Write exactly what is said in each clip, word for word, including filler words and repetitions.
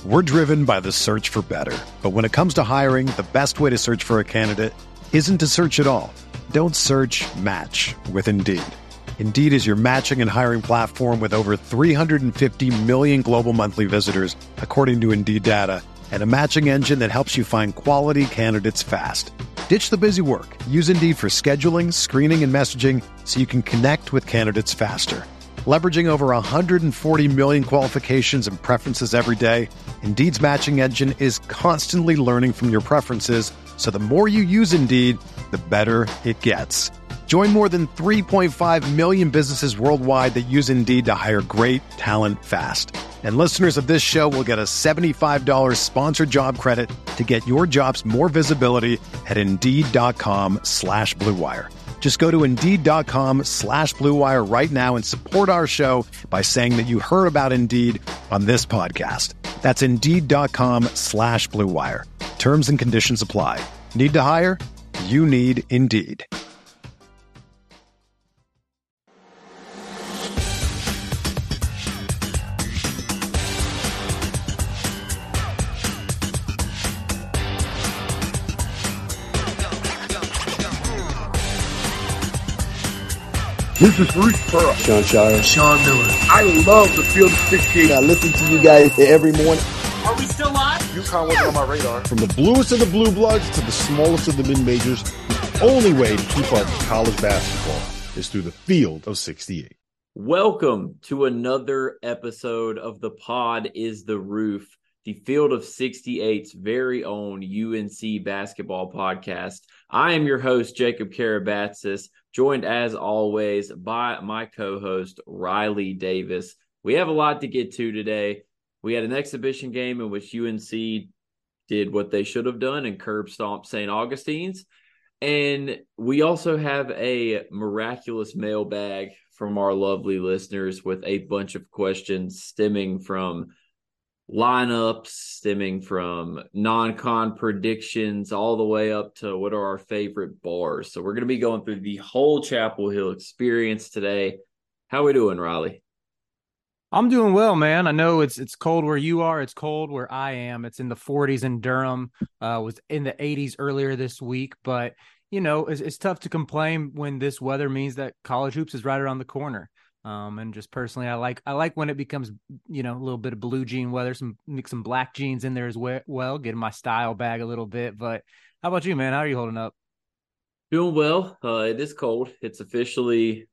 We're driven by the search for better. But when it comes to hiring, the best way to search for a candidate isn't to search at all. Don't search, match with Indeed. Indeed is your matching and hiring platform with over three hundred fifty million global monthly visitors, according to Indeed data, and a matching engine that helps you find quality candidates fast. Ditch the busy work. Use Indeed for scheduling, screening, and messaging so you can connect with candidates faster. Leveraging over one hundred forty million qualifications and preferences every day, Indeed's matching engine is constantly learning from your preferences, so the more you use Indeed, the better it gets. Join more than three point five million businesses worldwide that use Indeed to hire great talent fast. And listeners of this show will get a seventy-five dollars sponsored job credit to get your jobs more visibility at Indeed.com slash Blue Wire. Just go to Indeed.com slash Blue Wire right now and support our show by saying that you heard about Indeed on this podcast. That's Indeed.com slash Blue Wire. Terms and conditions apply. Need to hire? You need Indeed. This is Bruce Pearl. Sean Shire. Sean Miller. I love the Field of sixty-eight. I listen to you guys every morning. Are we still live? UConn wasn't on my radar. From the bluest of the blue bloods to the smallest of the mid-majors, the only way to keep up with college basketball is through the Field of sixty-eight. Welcome to another episode of The Pod is the Roof, the Field of sixty-eight's very own U N C basketball podcast. I am your host, Jacob Karabatsis, joined as always by my co-host, Riley Davis. We have a lot to get to today. We had an exhibition game in which U N C did what they should have done and curb stomped Saint Augustine's. And we also have a miraculous mailbag from our lovely listeners with a bunch of questions stemming from lineups, stemming from non-con predictions, all the way up to what are our favorite bars. So we're going to be going through the whole Chapel Hill experience today. How are we doing, Riley? I'm doing well, man. I know it's it's cold where you are. It's cold where I am. It's in the forties in Durham. Uh, was in the eighties earlier this week, but you know it's, it's tough to complain when this weather means that college hoops is right around the corner. Um, and just personally, I like I like when it becomes, you know, a little bit of blue jean weather, some mix some black jeans in there as well, getting my style back a little bit. But how about you, man? How are you holding up? Doing well. Uh, it is cold. It's officially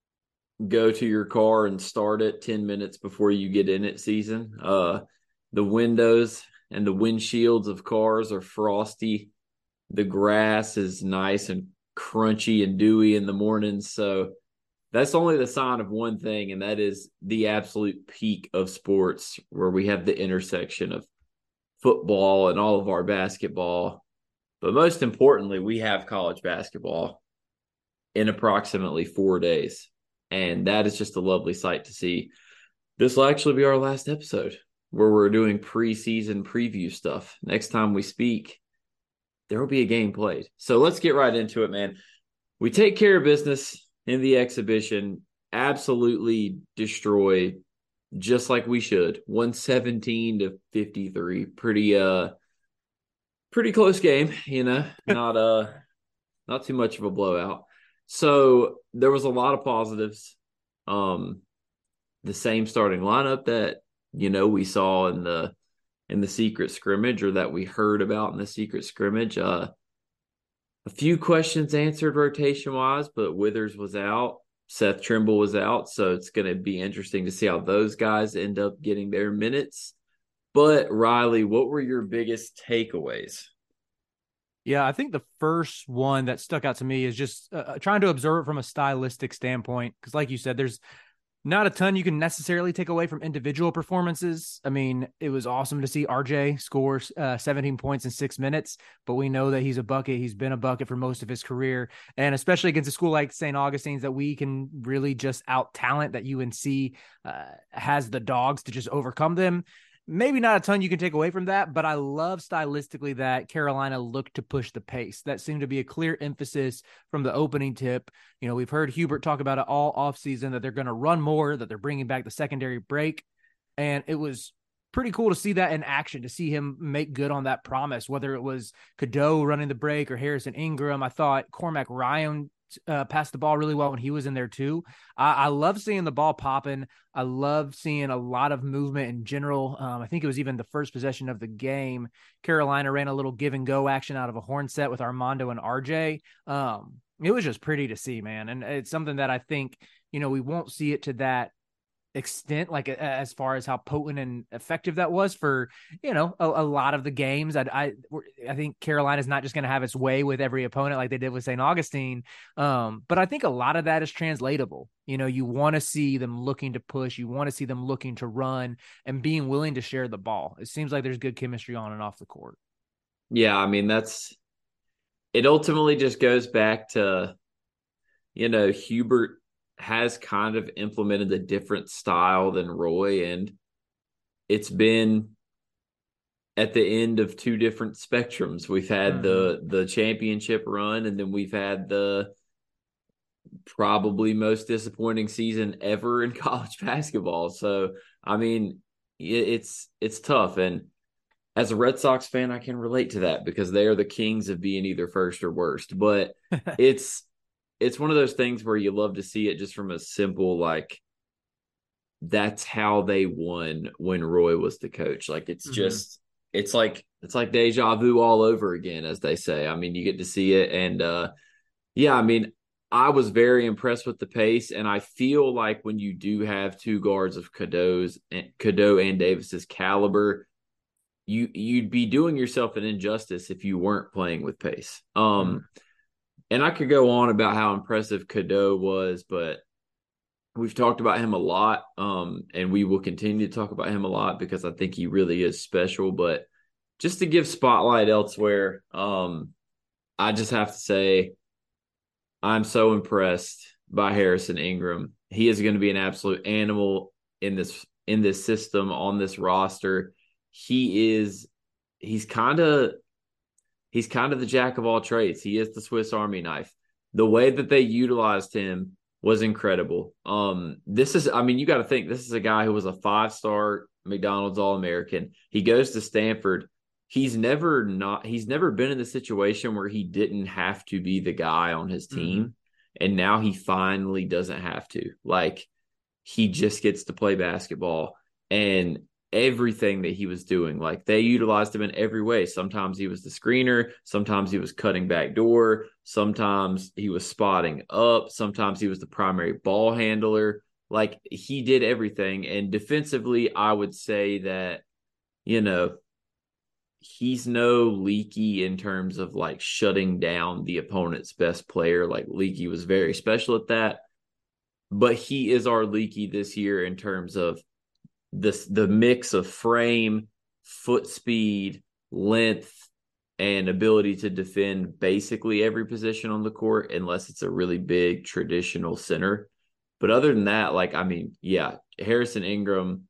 go to your car and start it ten minutes before you get in it season. Uh, the windows and the windshields of cars are frosty. The grass is nice and crunchy and dewy in the mornings. So that's only the sign of one thing, and that is the absolute peak of sports, where we have the intersection of football and all of our basketball. But most importantly, we have college basketball in approximately four days. And that is just a lovely sight to see. This will actually be our last episode where we're doing preseason preview stuff. Next time we speak, there will be a game played. So let's get right into it, man. We take care of business in the exhibition, absolutely destroy, just like we should. one seventeen to fifty-three. Pretty uh pretty close game, you know, not uh not too much of a blowout. So there was a lot of positives. Um the same starting lineup that, you know, we saw in the in the secret scrimmage, or that we heard about in the secret scrimmage. Uh A few questions answered rotation-wise, but Withers was out. Seth Trimble was out, so it's going to be interesting to see how those guys end up getting their minutes. But, Riley, what were your biggest takeaways? Yeah, I think the first one that stuck out to me is just uh, trying to observe it from a stylistic standpoint, because like you said, there's not a ton you can necessarily take away from individual performances. I mean, it was awesome to see R J score uh, seventeen points in six minutes, but we know that he's a bucket. He's been a bucket for most of his career, and especially against a school like Saint Augustine's that we can really just out talent, that U N C uh, has the dogs to just overcome them. Maybe not a ton you can take away from that, but I love stylistically that Carolina looked to push the pace. That seemed to be a clear emphasis from the opening tip. You know, we've heard Hubert talk about it all offseason, that they're going to run more, that they're bringing back the secondary break. And it was pretty cool to see that in action, to see him make good on that promise, whether it was Cadeau running the break or Harrison Ingram. I thought Cormac Ryan uh, passed the ball really well when he was in there too. I, I love seeing the ball popping. I love seeing a lot of movement in general. Um, I think it was even the first possession of the game. Carolina ran a little give and go action out of a horn set with Armando and R J. Um, it was just pretty to see, man. And it's something that I think, you know, we won't see it to that extent, like as far as how potent and effective that was for, you know, a, a lot of the games. I, I, I think Carolina's not just going to have its way with every opponent like they did with Saint Augustine. Um, but I think a lot of that is translatable. You know, you want to see them looking to push, you want to see them looking to run and being willing to share the ball. It seems like there's good chemistry on and off the court. Yeah, I mean, that's it ultimately just goes back to, you know, Hubert has kind of implemented a different style than Roy, and it's been at the end of two different spectrums. We've had mm-hmm. the the championship run, and then we've had the probably most disappointing season ever in college basketball. So, I mean, it's it's tough, and as a Red Sox fan, I can relate to that because they are the kings of being either first or worst. But it's it's one of those things where you love to see it just from a simple, like, that's how they won when Roy was the coach. Like, it's mm-hmm. just, it's like, it's like deja vu all over again, as they say. I mean, you get to see it. And, uh, yeah, I mean, I was very impressed with the pace. And I feel like when you do have two guards of Cadeau's, Cadeau and Davis's caliber, you, you'd be doing yourself an injustice if you weren't playing with pace. Um, mm-hmm. And I could go on about how impressive Cadeau was, but we've talked about him a lot, um, and we will continue to talk about him a lot because I think he really is special. But just to give spotlight elsewhere, um, I just have to say I'm so impressed by Harrison Ingram. He is going to be an absolute animal in this in this system, on this roster. He is he's kind of he's kind of the jack of all trades. He is the Swiss Army knife. The way that they utilized him was incredible. Um, this is, I mean, you got to think, this is a guy who was a five-star McDonald's All-American. He goes to Stanford. He's never not, he's never been in the situation where he didn't have to be the guy on his team. Mm-hmm. And now he finally doesn't have to. Like, he just gets to play basketball. And everything that he was doing, like, they utilized him in every way. Sometimes he was the screener, sometimes he was cutting back door, sometimes he was spotting up, sometimes he was the primary ball handler. Like, he did everything. And defensively, I would say that, you know, he's no Leaky in terms of, like, shutting down the opponent's best player. Like, Leaky was very special at that, but he is our Leaky this year in terms of This the mix of frame, foot speed, length, and ability to defend basically every position on the court, unless it's a really big traditional center. But other than that, like, I mean, yeah, Harrison Ingram,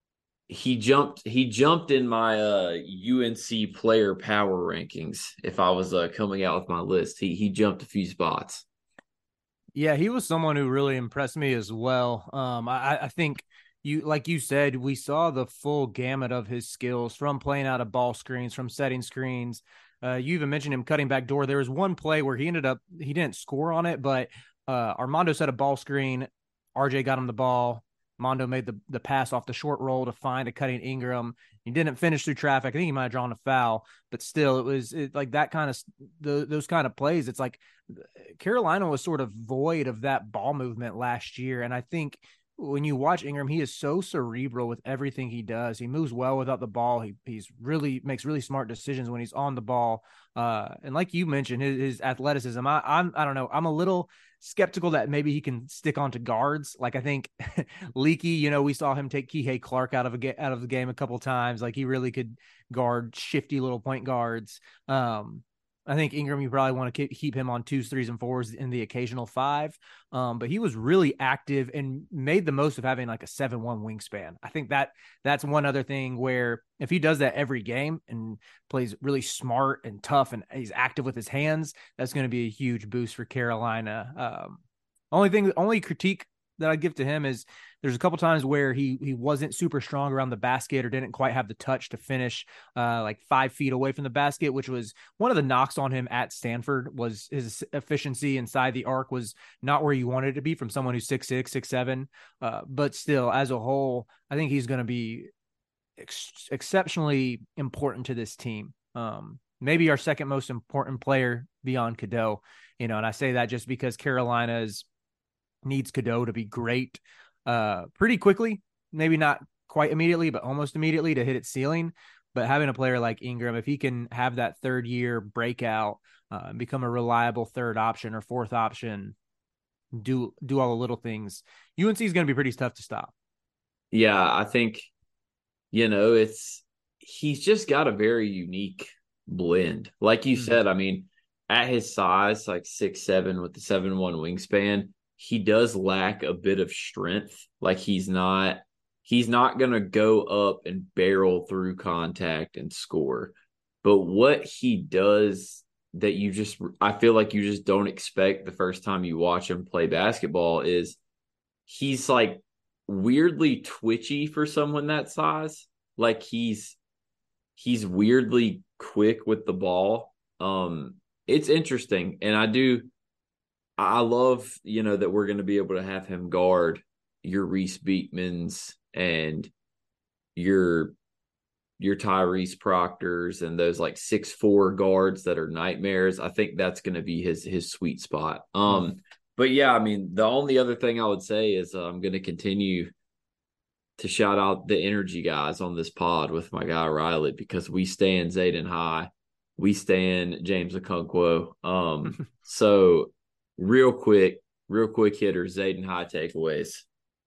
he jumped he jumped in my uh, U N C player power rankings. If I was uh, coming out with my list, he he jumped a few spots. Yeah, he was someone who really impressed me as well. Um, I, I think. You, like you said, we saw the full gamut of his skills, from playing out of ball screens, from setting screens. Uh, you even mentioned him cutting back door. There was one play where he ended up, he didn't score on it, but uh, Armando set a ball screen. R J got him the ball. Mondo made the, the pass off the short roll to find a cutting Ingram. He didn't finish through traffic. I think he might have drawn a foul, but still, it was it, like that kind of the, those kind of plays. It's like Carolina was sort of void of that ball movement last year, and I think when you watch Ingram, he is so cerebral with everything he does. He moves well without the ball. He he's really makes really smart decisions when he's on the ball. Uh, and like you mentioned, his, his athleticism. I, I'm I don't know. I'm a little skeptical that maybe he can stick onto guards. Like, I think Leaky, you know, we saw him take Kihei Clark out of a ga- out of the game a couple times. Like, he really could guard shifty little point guards. Um, I think Ingram, you probably want to keep him on twos, threes, and fours in the occasional five. Um, but he was really active and made the most of having like a seven one wingspan. I think that that's one other thing where if he does that every game and plays really smart and tough and he's active with his hands, that's going to be a huge boost for Carolina. Um, only thing, only critique that I give to him is there's a couple times where he he wasn't super strong around the basket or didn't quite have the touch to finish uh, like five feet away from the basket, which was one of the knocks on him at Stanford. Was his efficiency inside the arc was not where you wanted it to be from someone who's six six, six seven. Uh, but still, as a whole, I think he's going to be ex- exceptionally important to this team. Um, maybe our second most important player beyond Cadeau, you know, and I say that just because Carolina's needs Cadeau to be great uh, pretty quickly, maybe not quite immediately, but almost immediately to hit its ceiling. But having a player like Ingram, if he can have that third year breakout uh, and become a reliable third option or fourth option, do do all the little things, U N C is going to be pretty tough to stop. Yeah, I think, you know, it's he's just got a very unique blend. Like you mm-hmm. said, I mean, at his size, like six seven with the seven one wingspan, he does lack a bit of strength. Like he's not he's not going to go up and barrel through contact and score. But what he does that you just I feel like you just don't expect the first time you watch him play basketball is he's like weirdly twitchy for someone that size. Like he's he's weirdly quick with the ball. Um it's interesting, and I do I love, you know, that we're going to be able to have him guard your Reese Beekmans and your your Tyrese Proctors and those like six four guards that are nightmares. I think that's going to be his his sweet spot. Um, mm-hmm. But yeah, I mean, the only other thing I would say is uh, I'm going to continue to shout out the energy guys on this pod with my guy Riley, because we stand Zayden High, we stand James Okonkwo. Um, so. Real quick, real quick hitter, Zayden High takeaways.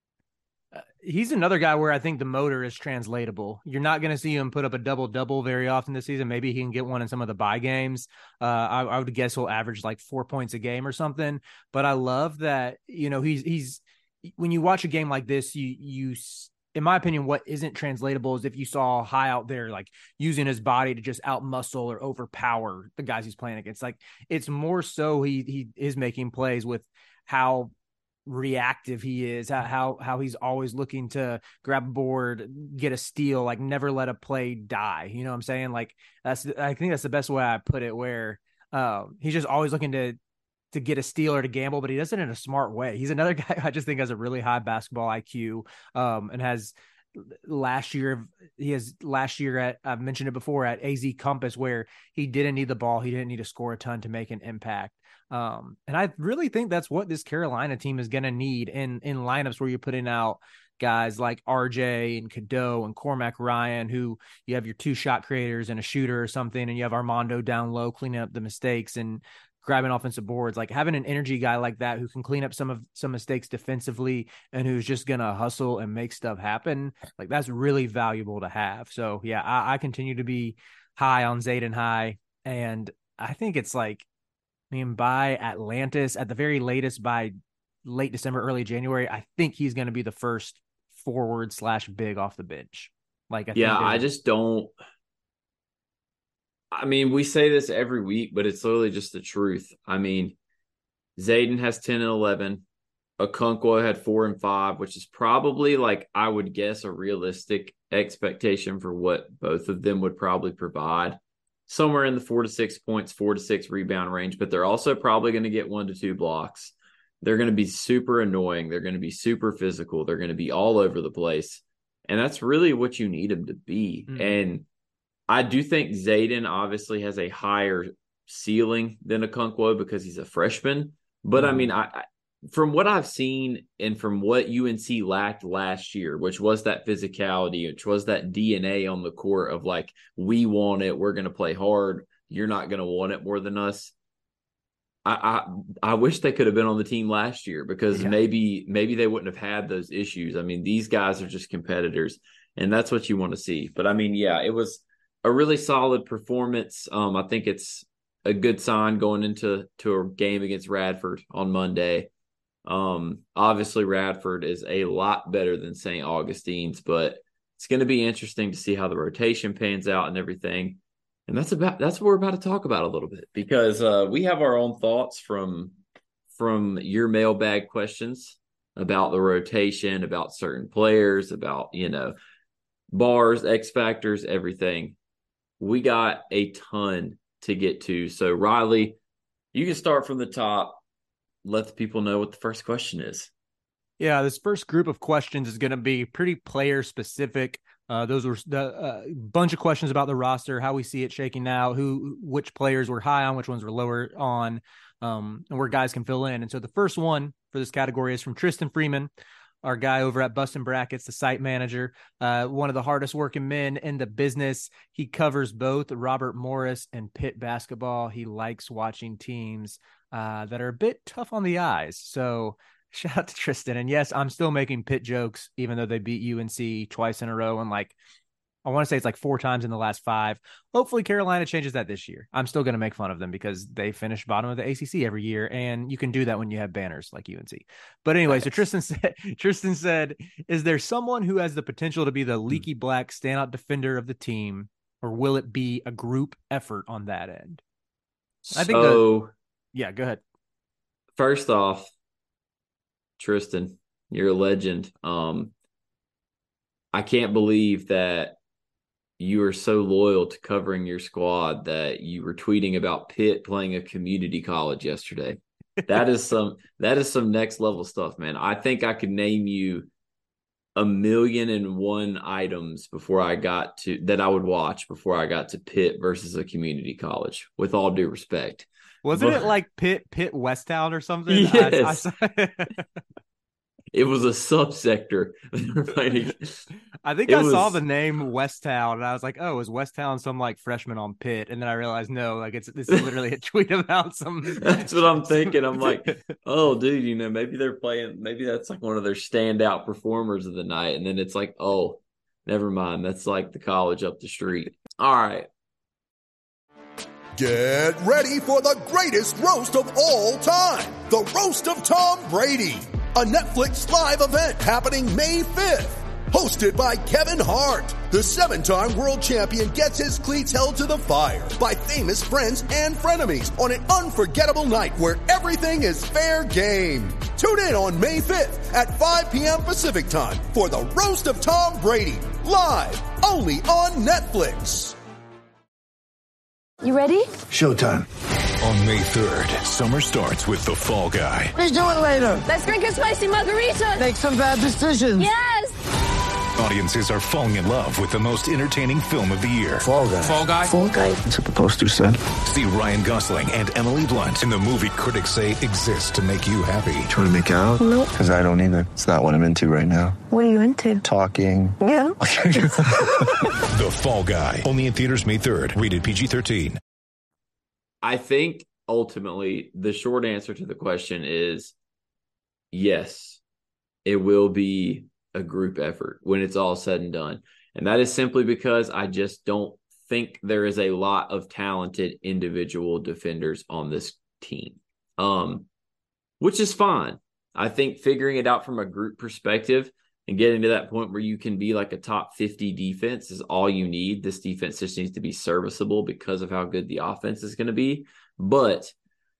Uh, he's another guy where I think the motor is translatable. You're not going to see him put up a double-double very often this season. Maybe he can get one in some of the bye games. Uh, I, I would guess he'll average like four points a game or something. But I love that, you know, he's he's when you watch a game like this, you you. in my opinion, what isn't translatable is if you saw High out there, like using his body to just out muscle or overpower the guys he's playing against. Like it's more so he, he is making plays with how reactive he is, how, how he's always looking to grab a board, get a steal, like never let a play die. You know what I'm saying? Like that's, I think that's the best way I put it, where uh, he's just always looking to, to get a steal or to gamble, but he does it in a smart way. He's another guy I just think has a really high basketball I Q um, and has last year, he has last year at, I've mentioned it before, at A Z Compass, where he didn't need the ball. He didn't need to score a ton to make an impact. Um, and I really think that's what this Carolina team is going to need in, in lineups where you're putting out guys like R J and Cadeau and Cormac Ryan, who you have your two shot creators and a shooter or something, and you have Armando down low cleaning up the mistakes and grabbing offensive boards. Like having an energy guy like that who can clean up some of some mistakes defensively and who's just gonna hustle and make stuff happen, like that's really valuable to have. So yeah, I, I continue to be high on Zayden High, and I think it's like, I mean, by Atlantis at the very latest, by late December, early January, I think he's going to be the first forward slash big off the bench. Like, I yeah, think I just don't. I mean, we say this every week, but it's literally just the truth. I mean, Zayden has ten and eleven. Okonkwo had four and five, which is probably, like, I would guess, a realistic expectation for what both of them would probably provide. Somewhere in the four to six points, four to six rebound range, but they're also probably going to get one to two blocks. They're going to be super annoying. They're going to be super physical. They're going to be all over the place. And that's really what you need them to be. Mm-hmm. And I do think Zayden obviously has a higher ceiling than Okonkwo because he's a freshman. But mm-hmm. I mean, I, I from what I've seen and from what U N C lacked last year, which was that physicality, which was that D N A on the court of like, we want it, we're going to play hard, you're not going to want it more than us. I, I I wish they could have been on the team last year because yeah. maybe maybe they wouldn't have had those issues. I mean, these guys are just competitors, and that's what you want to see. But I mean, yeah, it was a really solid performance. Um, I think it's a good sign going into to a game against Radford on Monday. Um, obviously, Radford is a lot better than Saint Augustine's, but it's going to be interesting to see how the rotation pans out and everything. And that's about that's what we're about to talk about a little bit, because uh, we have our own thoughts from from your mailbag questions. about the rotation, about certain players, about, you know, bars, X factors, everything. We got a ton to get to. So, Riley, you can start from the top. Let the people know what the first question is. Yeah, this first group of questions is going to be pretty player specific. Uh, those were the uh, bunch of questions about the roster, how we see it shaking out, who, which players were high on, which ones were lower on, um, and where guys can fill in. And so the first one for this category is from Tristan Freeman, our guy over at Bustin' Brackets, the site manager, uh, one of the hardest working men in the business. He covers both Robert Morris and Pitt basketball. He likes watching teams uh, that are a bit tough on the eyes. So shout out to Tristan. And yes, I'm still making Pitt jokes, even though they beat U N C twice in a row. And like, I want to say it's like four times in the last five. Hopefully Carolina changes that this year. I'm still going to make fun of them because they finish bottom of the A C C every year. And you can do that when you have banners like U N C. But anyway, so Tristan said, Tristan said, is there someone who has the potential to be the leaky black standout defender of the team, or will it be a group effort on that end? I think so. The, yeah, go ahead. First off, Tristan, you're a legend. Um, I can't believe that you are so loyal to covering your squad that you were tweeting about Pitt playing a community college yesterday. That is some that is some next level stuff, man. I think I could name you a million and one items before I got to that I would watch before I got to Pitt versus a community college, with all due respect. Wasn't But, it like Pitt, Pitt Westtown or something? Yes. I, I, It was a subsector. I think It I saw was- the name Westtown and I was like, oh, is Westtown some like freshman on Pitt? And then I realized, no, like it's this is literally a tweet about some. That's what I'm thinking. I'm like, oh, dude, you know, maybe they're playing, maybe that's like one of their standout performers of the night. And then it's like, oh, never mind. That's like the college up the street. All right. Get ready for the greatest roast of all time, the Roast of Tom Brady, a Netflix live event happening May fifth. Hosted by Kevin Hart, the seven-time world champion gets his cleats held to the fire by famous friends and frenemies on an unforgettable night where everything is fair game. Tune in on May fifth at five p.m. Pacific time for the Roast of Tom Brady, live only on Netflix. You ready? Showtime. On May third, summer starts with The Fall Guy. Let's do it later. Let's drink a spicy margarita. Make some bad decisions. Yes. Audiences are falling in love with the most entertaining film of the year. Fall Guy. Fall Guy? Fall guy. That's what the poster said. See Ryan Gosling and Emily Blunt in the movie critics say exists to make you happy. Trying to make it out? Nope. Because I don't either. It's not what I'm into right now. What are you into? Talking. Yeah. The Fall Guy. Only in theaters May third. Rated P G thirteen. I think ultimately the short answer to the question is yes, it will be a group effort when it's all said and done. And that is simply because I just don't think there is a lot of talented individual defenders on this team, um, which is fine. I think figuring it out from a group perspective and getting to that point where you can be like a top fifty defense is all you need. This defense just needs to be serviceable because of how good the offense is going to be. But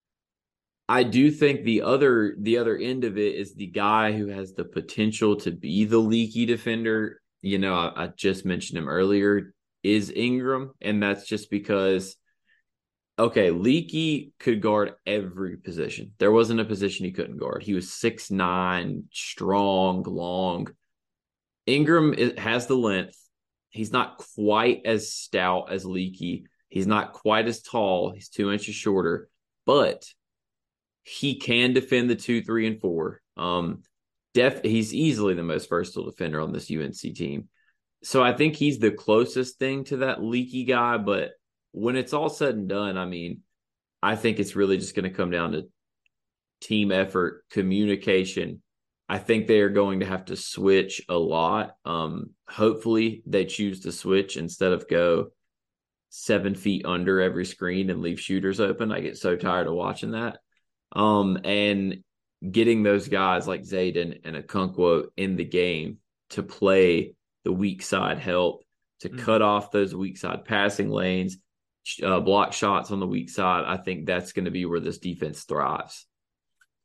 I do think the other the other end of it is the guy who has the potential to be the leaky defender. You know, I, I just mentioned him earlier, is Ingram. And that's just because, okay, Leaky could guard every position. There wasn't a position he couldn't guard. He was six nine, strong, long. Ingram has the length. He's not quite as stout as Leaky. He's not quite as tall. He's two inches shorter. But he can defend the two, three, and four. Um, def, he's easily the most versatile defender on this U N C team. So I think he's the closest thing to that Leaky guy. But when it's all said and done, I mean, I think it's really just going to come down to team effort, communication. I think they are going to have to switch a lot. Um, hopefully they choose to switch instead of go seven feet under every screen and leave shooters open. I get so tired of watching that. Um, and getting those guys like Zayden and Okonkwo in the game to play the weak side help, to mm-hmm. cut off those weak side passing lanes, uh, block shots on the weak side. I think that's going to be where this defense thrives.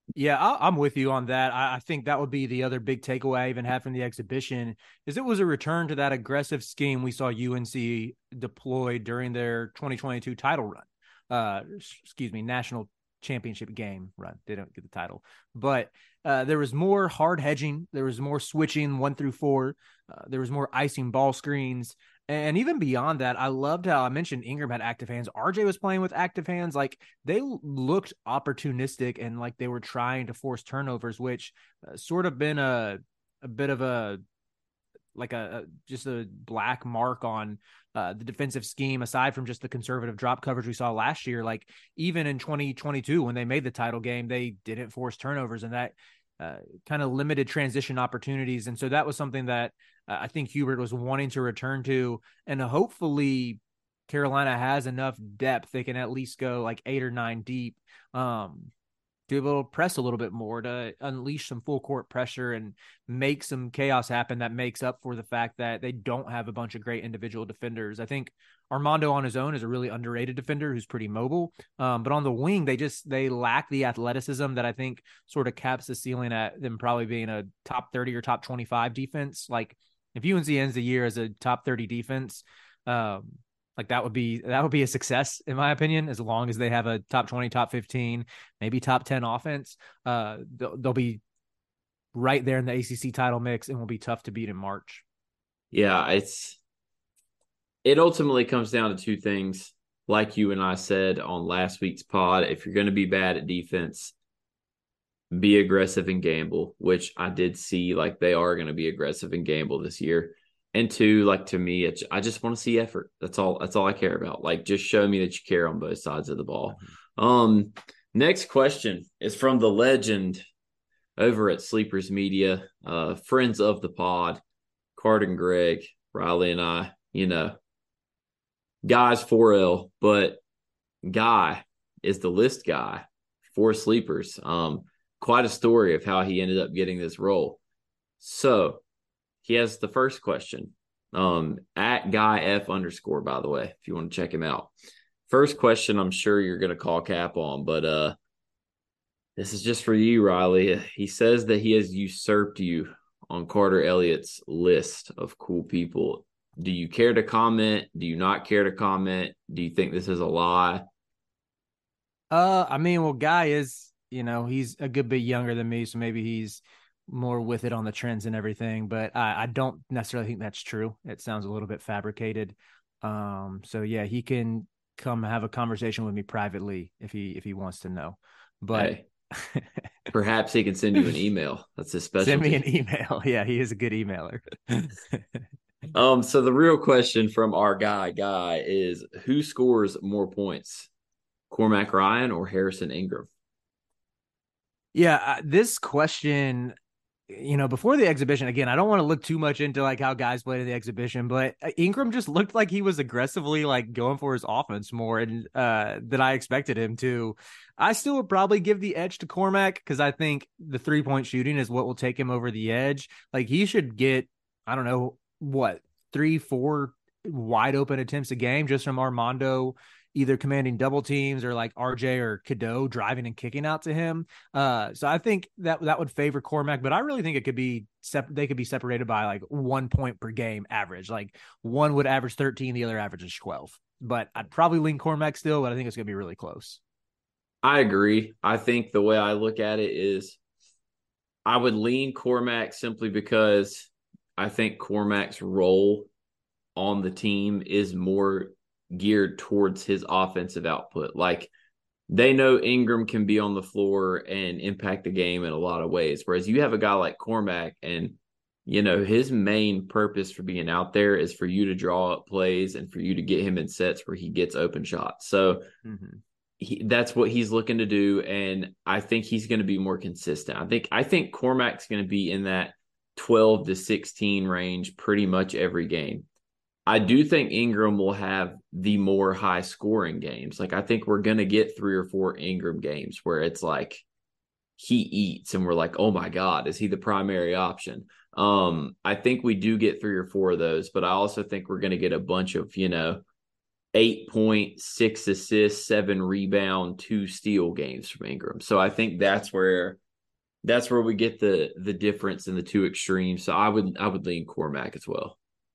Yeah, I, I'm with you on that. I, I think that would be the other big takeaway I even had from the exhibition is it was a return to that aggressive scheme we saw U N C deploy during their twenty twenty-two title run. Uh, excuse me, national championship game run. They don't get the title, but uh, there was more hard hedging. There was more switching one through four. Uh, there was more icing ball screens. And even beyond that, I loved how I mentioned Ingram had active hands. R J was playing with active hands. Like they looked opportunistic and like they were trying to force turnovers, which uh, sort of been a a bit of a like a, a just a black mark on uh, the defensive scheme. Aside from just the conservative drop coverage we saw last year, like even in twenty twenty-two when they made the title game, they didn't force turnovers, and that uh, kind of limited transition opportunities. And so that was something that uh, I think Hubert was wanting to return to, and hopefully Carolina has enough depth. They can at least go like eight or nine deep, um, to be able to press a little bit more, to unleash some full court pressure and make some chaos happen that makes up for the fact that they don't have a bunch of great individual defenders. I think Armando on his own is a really underrated defender who's pretty mobile. Um, but on the wing, they just, they lack the athleticism that I think sort of caps the ceiling at them probably being a top thirty or top twenty-five defense. Like if U N C ends the year as a top thirty defense, um, Like that would be that would be a success in my opinion, as long as they have a top twenty, top fifteen, maybe top ten offense. Uh, they'll, they'll be right there in the A C C title mix and will be tough to beat in March. Yeah, it's it ultimately comes down to two things. Like you and I said on last week's pod, if you're going to be bad at defense, be aggressive and gamble, which I did see like they are going to be aggressive and gamble this year. And two, like to me, it's, I just want to see effort. That's all. That's all I care about. Like, just show me that you care on both sides of the ball. Um, next question is from the legend over at Sleepers Media, uh, friends of the pod, Carden Gregg, Riley, and I. You know, Guy's four L, but Guy is the list guy for Sleepers. Um, quite a story of how he ended up getting this role. So. He has the first question, um, at Guy F underscore, by the way, if you want to check him out. First question, I'm sure you're going to call cap on, but uh, this is just for you, Riley. He says that he has usurped you on Carter Elliott's list of cool people. Do you care to comment? Do you not care to comment? Do you think this is a lie? Uh, I mean, well, Guy is, you know, he's a good bit younger than me, so maybe he's more with it on the trends and everything, but I, I don't necessarily think that's true. It sounds a little bit fabricated. Um, so yeah, he can come have a conversation with me privately if he, if he wants to know, but hey, perhaps he can send you an email. That's his specialty. Send me an email. Yeah. He is a good emailer. um, so the real question from our guy guy is, who scores more points, Cormac Ryan or Harrison Ingram? Yeah. Uh, this question, you know, before the exhibition, again, I don't want to look too much into like how guys played in the exhibition, but Ingram just looked like he was aggressively like going for his offense more and uh, than I expected him to. I still would probably give the edge to Cormac because I think the three point shooting is what will take him over the edge. Like he should get, I don't know what, three, four wide open attempts a game just from Armando, either commanding double teams or like R J or Cadeau driving and kicking out to him. Uh, so I think that that would favor Cormac, but I really think it could be, sep- they could be separated by like one point per game average. Like one would average thirteen, the other averages twelve, but I'd probably lean Cormac still, but I think it's going to be really close. I agree. I think the way I look at it is I would lean Cormac simply because I think Cormac's role on the team is more geared towards his offensive output. Like they know Ingram can be on the floor and impact the game in a lot of ways. Whereas you have a guy like Cormac and, you know, his main purpose for being out there is for you to draw up plays and for you to get him in sets where he gets open shots. So mm-hmm. he, that's what he's looking to do. And I think he's going to be more consistent. I think, I think Cormac's going to be in that twelve to sixteen range pretty much every game. I do think Ingram will have the more high scoring games. Like I think we're going to get three or four Ingram games where it's like he eats and we're like, oh my God, is he the primary option? Um, I think we do get three or four of those, but I also think we're going to get a bunch of, you know, eight point, six assists, seven rebound, two steal games from Ingram. So I think that's where that's where we get the the difference in the two extremes. So I would I would lean Cormac as well.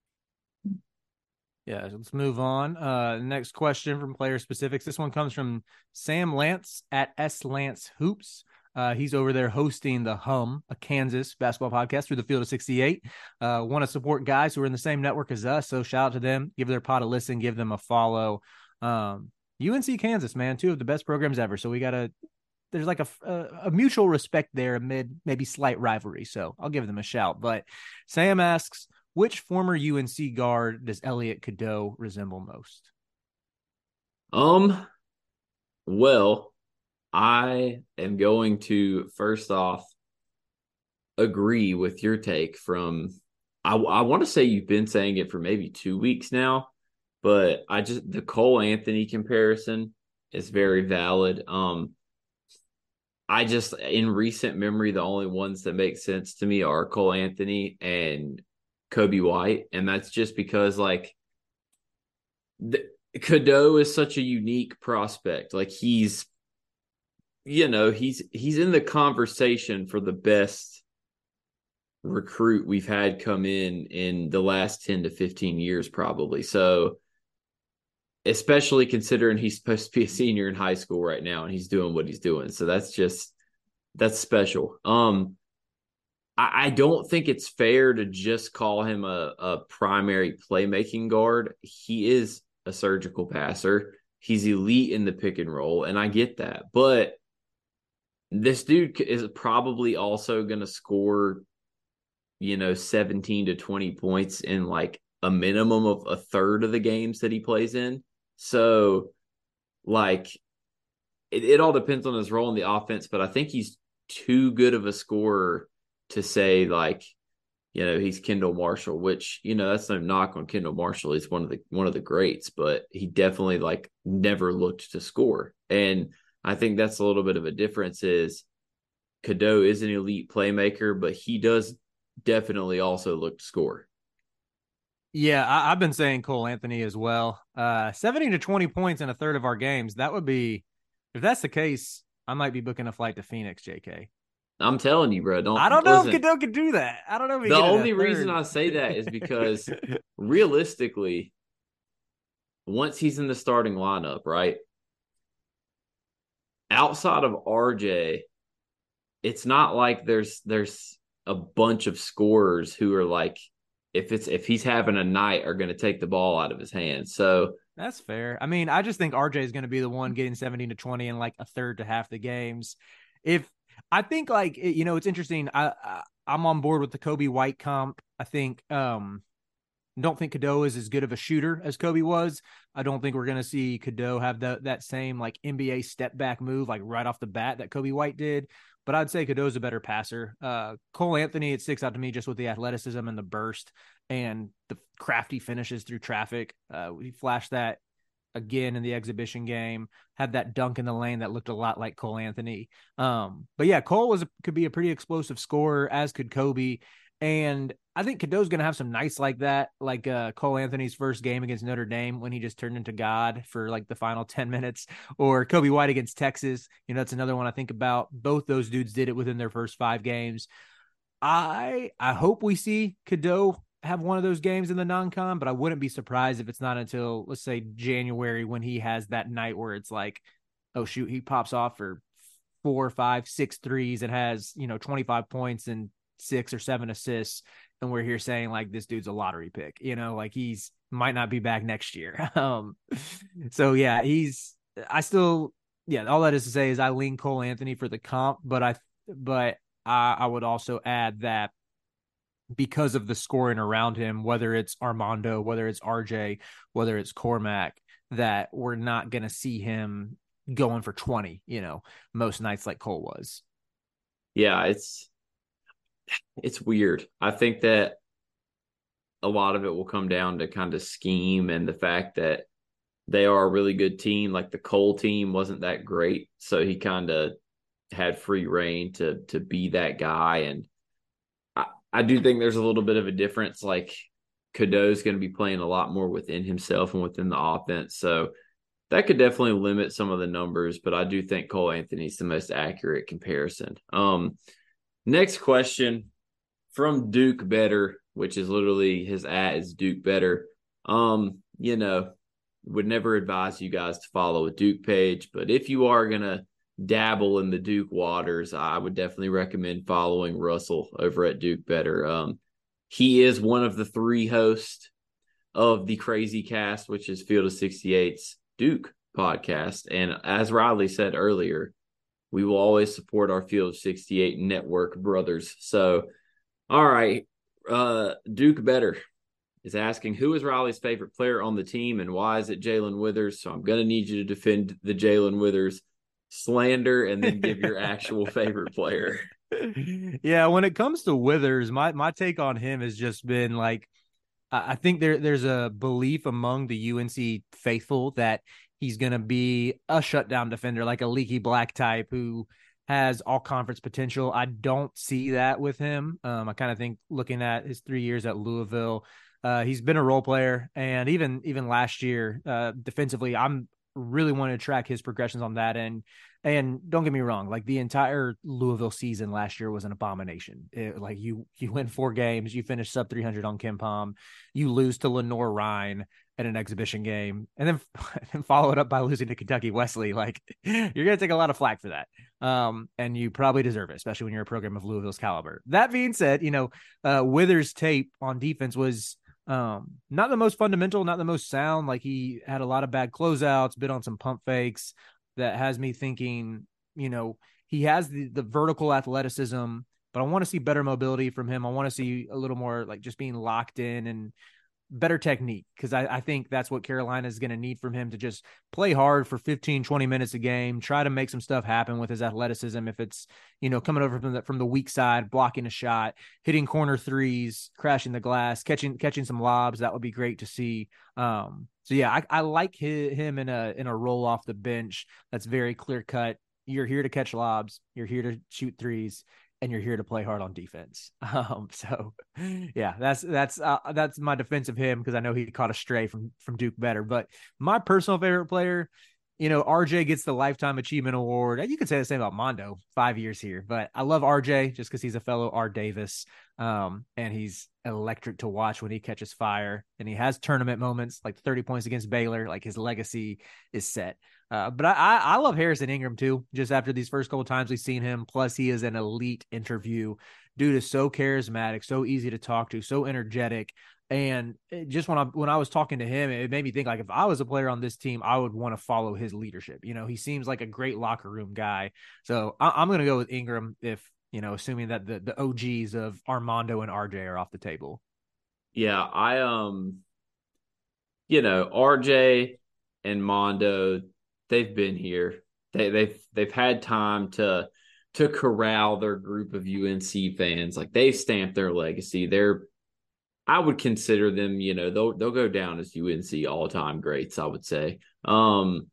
Yeah, let's move on. Uh, next question from Player Specifics. This one comes from Sam Lance at S Lance Hoops. Uh, he's over there hosting the Hum, a Kansas basketball podcast through the Field of sixty-eight. Uh, want to support guys who are in the same network as us, so shout out to them. Give their pod a listen, give them a follow. Um, U N C Kansas, man, two of the best programs ever. So we got to – there's like a, a, a mutual respect there amid maybe slight rivalry. So I'll give them a shout. But Sam asks, which former U N C guard does Elliot Cadeau resemble most? Um, well, I am going to first off agree with your take from, I, I want to say you've been saying it for maybe two weeks now, but I just, the Cole Anthony comparison is very valid. Um, I just, in recent memory, the only ones that make sense to me are Cole Anthony and Kobe White. And that's just because, like, the, Cadeau is such a unique prospect. Like, he's, you know, he's he's in the conversation for the best recruit we've had come in in the last ten to fifteen years, probably. So, especially considering he's supposed to be a senior in high school right now and he's doing what he's doing. So that's just, that's special. Um, I, I don't think it's fair to just call him a, a primary playmaking guard. He is a surgical passer. He's elite in the pick and roll, and I get that. But this dude is probably also going to score, you know, seventeen to twenty points in like a minimum of a third of the games that he plays in. So, like, it, it all depends on his role in the offense, but I think he's too good of a scorer to say, like, you know, he's Kendall Marshall, which, you know, that's no knock on Kendall Marshall. He's one of the one of the greats, but he definitely, like, never looked to score. And I think that's a little bit of a difference is Cadeau is an elite playmaker, but he does definitely also look to score. Yeah, I, I've been saying Cole Anthony as well. Uh, seventeen to twenty points in a third of our games. That would be, if that's the case, I might be booking a flight to Phoenix, J K. I'm telling you, bro. Don't. I don't know listen, if Cadeau could do that. I don't know if he the can only reason I say that is because realistically, once he's in the starting lineup, right? Outside of R J, it's not like there's there's a bunch of scorers who are like, if it's if he's having a night, are going to take the ball out of his hands. So that's fair. I mean, I just think R J is going to be the one getting seventeen to twenty in like a third to half the games. If I think, like, you know, it's interesting. I, I I'm on board with the Kobe White comp. I think um don't think Cadeau is as good of a shooter as Kobe was. I don't think we're going to see Cadeau have that that same like N B A step back move like right off the bat that Kobe White did. But I'd say Cadeau's a better passer. Uh, Cole Anthony, it sticks out to me just with the athleticism and the burst and the crafty finishes through traffic. Uh, we flashed that again in the exhibition game, had that dunk in the lane that looked a lot like Cole Anthony. Um, but yeah, Cole was a, could be a pretty explosive scorer, as could Kobe. And I think Cadeau's going to have some nights like that, like uh, Cole Anthony's first game against Notre Dame when he just turned into God for like the final ten minutes, or Kobe White against Texas. You know, that's another one I think about. Both those dudes did it within their first five games. I I hope we see Cadeau have one of those games in the non-con, but I wouldn't be surprised if it's not until, let's say, January when he has that night where it's like, oh, shoot, he pops off for four, five, six threes and has, you know, twenty-five points and six or seven assists, and we're here saying like this dude's a lottery pick, you know, like he's might not be back next year. um so yeah, he's I still yeah all that is to say is I lean Cole Anthony for the comp, but I but I, I would also add that because of the scoring around him, whether it's Armando, whether it's R J, whether it's Cormac, that we're not going to see him going for twenty, you know, most nights like Cole was. Yeah, it's It's weird. I think that a lot of it will come down to kind of scheme and the fact that they are a really good team. Like the Cole team wasn't that great, so he kind of had free reign to to be that guy. And I, I do think there's a little bit of a difference. Like Cadeau's going to be playing a lot more within himself and within the offense. So that could definitely limit some of the numbers, but I do think Cole Anthony's the most accurate comparison. Um, next question from Duke Better, which is literally his at is Duke Better. Um, you know, would never advise you guys to follow a Duke page, but if you are going to dabble in the Duke waters, I would definitely recommend following Russell over at Duke Better. Um, he is one of the three hosts of the Crazy Cast, which is Field of sixty-eight's Duke podcast. And as Riley said earlier, we will always support our Field of sixty-eight network brothers. So, all right, uh, Duke Better is asking, who is Riley's favorite player on the team and why is it Jalen Withers? So I'm going to need you to defend the Jalen Withers slander and then give your actual favorite player. Yeah, when it comes to Withers, my my take on him has just been like, I think there there's a belief among the U N C faithful that he's going to be a shutdown defender, like a Leaky Black type who has all conference potential. I don't see that with him. Um, I kind of think looking at his three years at Louisville, uh, he's been a role player, and even even last year uh, defensively, I'm really wanting to track his progressions on that end. And don't get me wrong, like the entire Louisville season last year was an abomination. It, like you, you win four games, you finish sub three hundred on KenPom, you lose to Lenore Ryan at an exhibition game, and then and follow it up by losing to Kentucky Wesley. Like you're going to take a lot of flack for that. Um, and you probably deserve it, especially when you're a program of Louisville's caliber. That being said, you know, uh, Withers' tape on defense was um, not the most fundamental, not the most sound. Like he had a lot of bad closeouts, bit on some pump fakes. That has me thinking, you know, he has the, the vertical athleticism, but I want to see better mobility from him. I want to see a little more like just being locked in and better technique, because I, I think that's what Carolina is going to need from him, to just play hard for fifteen, twenty minutes a game, try to make some stuff happen with his athleticism. If it's, you know, coming over from the, from the weak side, blocking a shot, hitting corner threes, crashing the glass, catching catching some lobs, that would be great to see. Um, so yeah, I, I like his, him in a in a roll off the bench that's very clear cut. You're here to catch lobs, you're here to shoot threes, and you're here to play hard on defense. Um, so yeah, that's, that's, uh, that's my defense of him, because I know he caught a stray from, from Duke Better. But my personal favorite player, you know, R J gets the Lifetime Achievement Award. You could say the same about Mondo, five years here, but I love R J just because he's a fellow R Davis. Um, and he's electric to watch when he catches fire, and he has tournament moments like thirty points against Baylor. Like his legacy is set. Uh, but I, I, I love Harrison Ingram too, just after these first couple of times we've seen him. Plus he is an elite interview. Dude is so charismatic, so easy to talk to, so energetic. And just when I, when I was talking to him, it made me think, like, if I was a player on this team, I would want to follow his leadership. You know, he seems like a great locker room guy. So I, I'm going to go with Ingram, if, you know, assuming that the, the O Gs of Armando and R J are off the table. Yeah, I, um, you know, R J and Mondo, they've been here. They, they've they've had time to to corral their group of U N C fans. Like, they've stamped their legacy. They're, I would consider them, you know, they'll they'll go down as U N C all time greats, I would say. Um,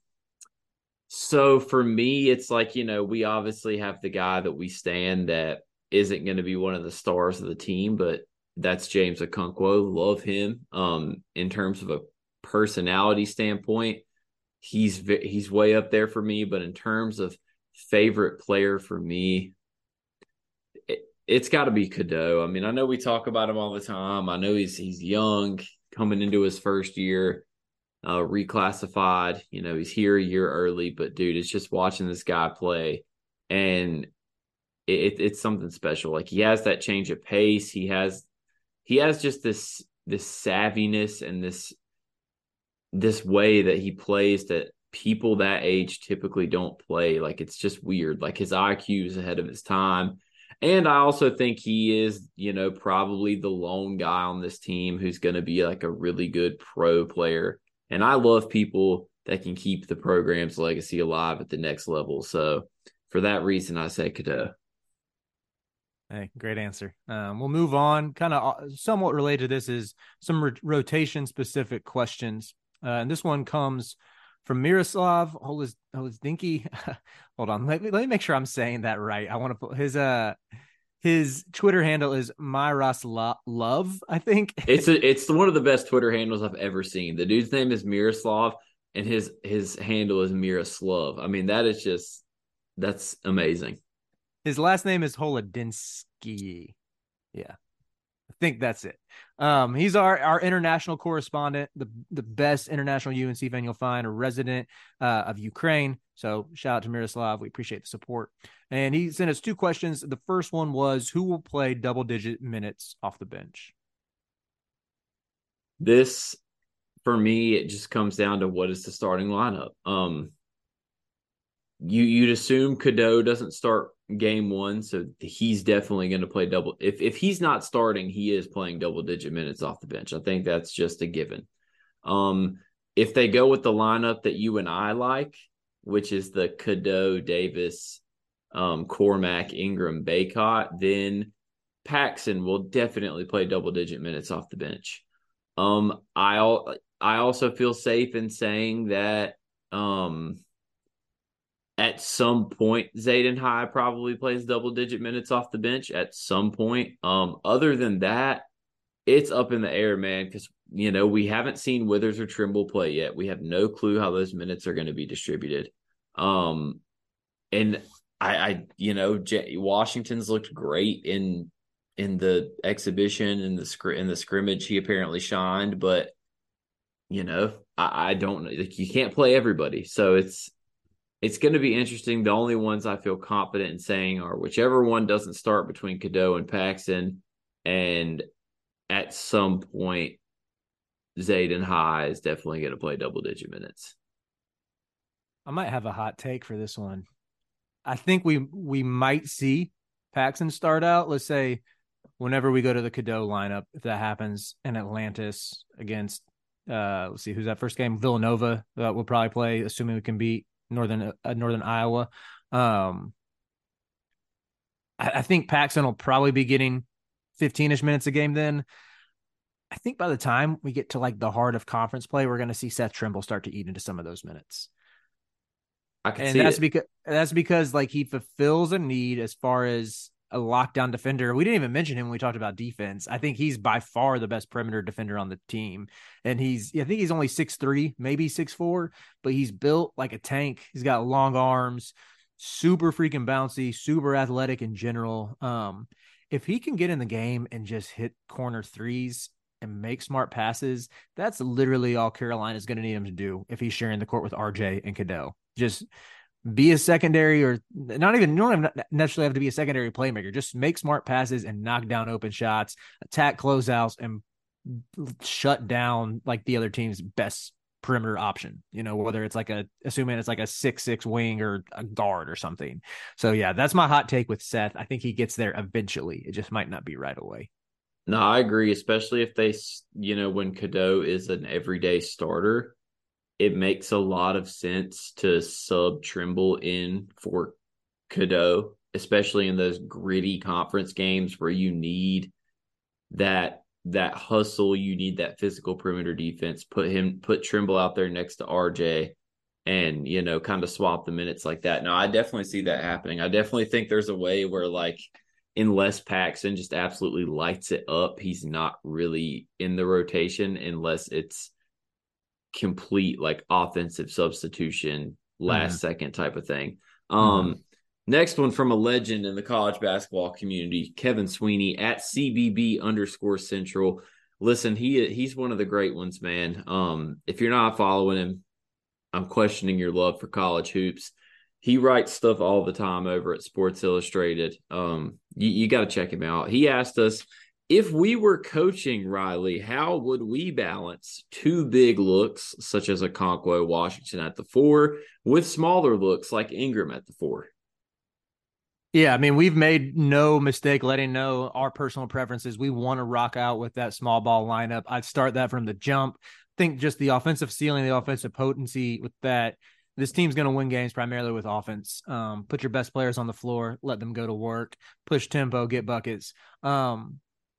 so for me, it's like, you know, we obviously have the guy that we stand that isn't going to be one of the stars of the team, but that's James Okonkwo. Love him. Um, in terms of a personality standpoint, he's he's way up there for me. But in terms of favorite player for me, it, it's got to be Cadeau. I mean, I know we talk about him all the time. I know he's he's young, coming into his first year, uh, reclassified. You know, he's here a year early. But dude, it's just watching this guy play, and it, it's something special. Like, he has that change of pace. He has he has just this this savviness and this this way that he plays that people that age typically don't play. Like, it's just weird. Like, his I Q is ahead of his time. And I also think he is, you know, probably the lone guy on this team who's going to be like a really good pro player. And I love people that can keep the program's legacy alive at the next level. So for that reason, I say Cadeau. Hey, great answer. Um, we'll move on. Kind of somewhat related to this is some ro- rotation specific questions. Uh, and this one comes from Miroslav Holizdinky. Hold on. Let me, let me make sure I'm saying that right. I want to put his, uh, His Twitter handle is Myros Love, I think. It's a, it's one of the best Twitter handles I've ever seen. The dude's name is Miroslav, and his his handle is Miroslav. I mean, that is just that's amazing. His last name is Holodinsky. Yeah, I think that's it. Um, he's our, our international correspondent, the the best international U N C fan you'll find, a resident uh, of Ukraine. So shout out to Miroslav. We appreciate the support. And he sent us two questions. The first one was, who will play double-digit minutes off the bench? This, for me, it just comes down to what is the starting lineup. Um, you, you'd assume Cadeau doesn't start game one, so he's definitely going to play double. If if he's not starting, he is playing double-digit minutes off the bench. I think that's just a given. Um, if they go with the lineup that you and I like, which is the Cadeau, Davis, um, Cormac, Ingram, Baycott, then Paxson will definitely play double-digit minutes off the bench. Um, I I also feel safe in saying that um, at some point, Zayden High probably plays double-digit minutes off the bench at some point. Um, other than that, it's up in the air, man, because, you know, we haven't seen Withers or Trimble play yet. We have no clue how those minutes are going to be distributed. Um, and I, I, you know, J- Washington's looked great in in the exhibition and the scr- in the scrimmage. He apparently shined, but you know, I, I don't like you can't play everybody, so it's it's going to be interesting. The only ones I feel confident in saying are whichever one doesn't start between Cadeau and Paxson, and at some point, Zayden High is definitely going to play double digit minutes. I might have a hot take for this one. I think we we might see Paxson start out. Let's say whenever we go to the Cadeau lineup, if that happens in Atlantis against, uh, let's see, who's that first game? Villanova. That we'll probably play, assuming we can beat Northern uh, Northern Iowa. Um, I, I think Paxson will probably be getting fifteen-ish minutes a game then. I think by the time we get to like the heart of conference play, we're going to see Seth Trimble start to eat into some of those minutes. I can and see that's it. because that's because like he fulfills a need as far as a lockdown defender. We didn't even mention him when we talked about defense. I think he's by far the best perimeter defender on the team. And he's, I think he's only six three, maybe six four, but he's built like a tank. He's got long arms, super freaking bouncy, super athletic in general. Um, if he can get in the game and just hit corner threes and make smart passes, that's literally all Carolina's going to need him to do if he's sharing the court with R J and Cadeau. Just be a secondary, or not even, you don't have necessarily have to be a secondary playmaker. Just make smart passes and knock down open shots, attack closeouts, and shut down like the other team's best perimeter option, you know, whether it's like a, assuming it's like a six six wing or a guard or something. So yeah, that's my hot take with Seth. I think he gets there eventually. It just might not be right away. No, I agree, especially if they, you know, when Cadeau is an everyday starter, it makes a lot of sense to sub Trimble in for Cadeau, especially in those gritty conference games where you need that that hustle, you need that physical perimeter defense. Put him, put Trimble out there next to R J, and you know, kind of swap the minutes like that. No, I definitely see that happening. I definitely think there's a way where, like, unless Paxson just absolutely lights it up, he's not really in the rotation unless it's complete like offensive substitution last mm-hmm. second type of thing. Um mm-hmm. Next one from a legend in the college basketball community, Kevin Sweeney at C B B underscore Central. Listen, he he's one of the great ones, man. Um if you're not following him, I'm questioning your love for college hoops. He writes stuff all the time over at Sports Illustrated. Um you, you got to check him out. He asked us, if we were coaching Riley, how would we balance two big looks, such as Okonkwo, Washington at the four, with smaller looks like Ingram at the four? Yeah, I mean, we've made no mistake letting know our personal preferences. We want to rock out with that small ball lineup. I'd start that from the jump. I think just the offensive ceiling, the offensive potency with that. This team's going to win games primarily with offense. Um, put your best players on the floor, let them go to work, push tempo, get buckets. Um,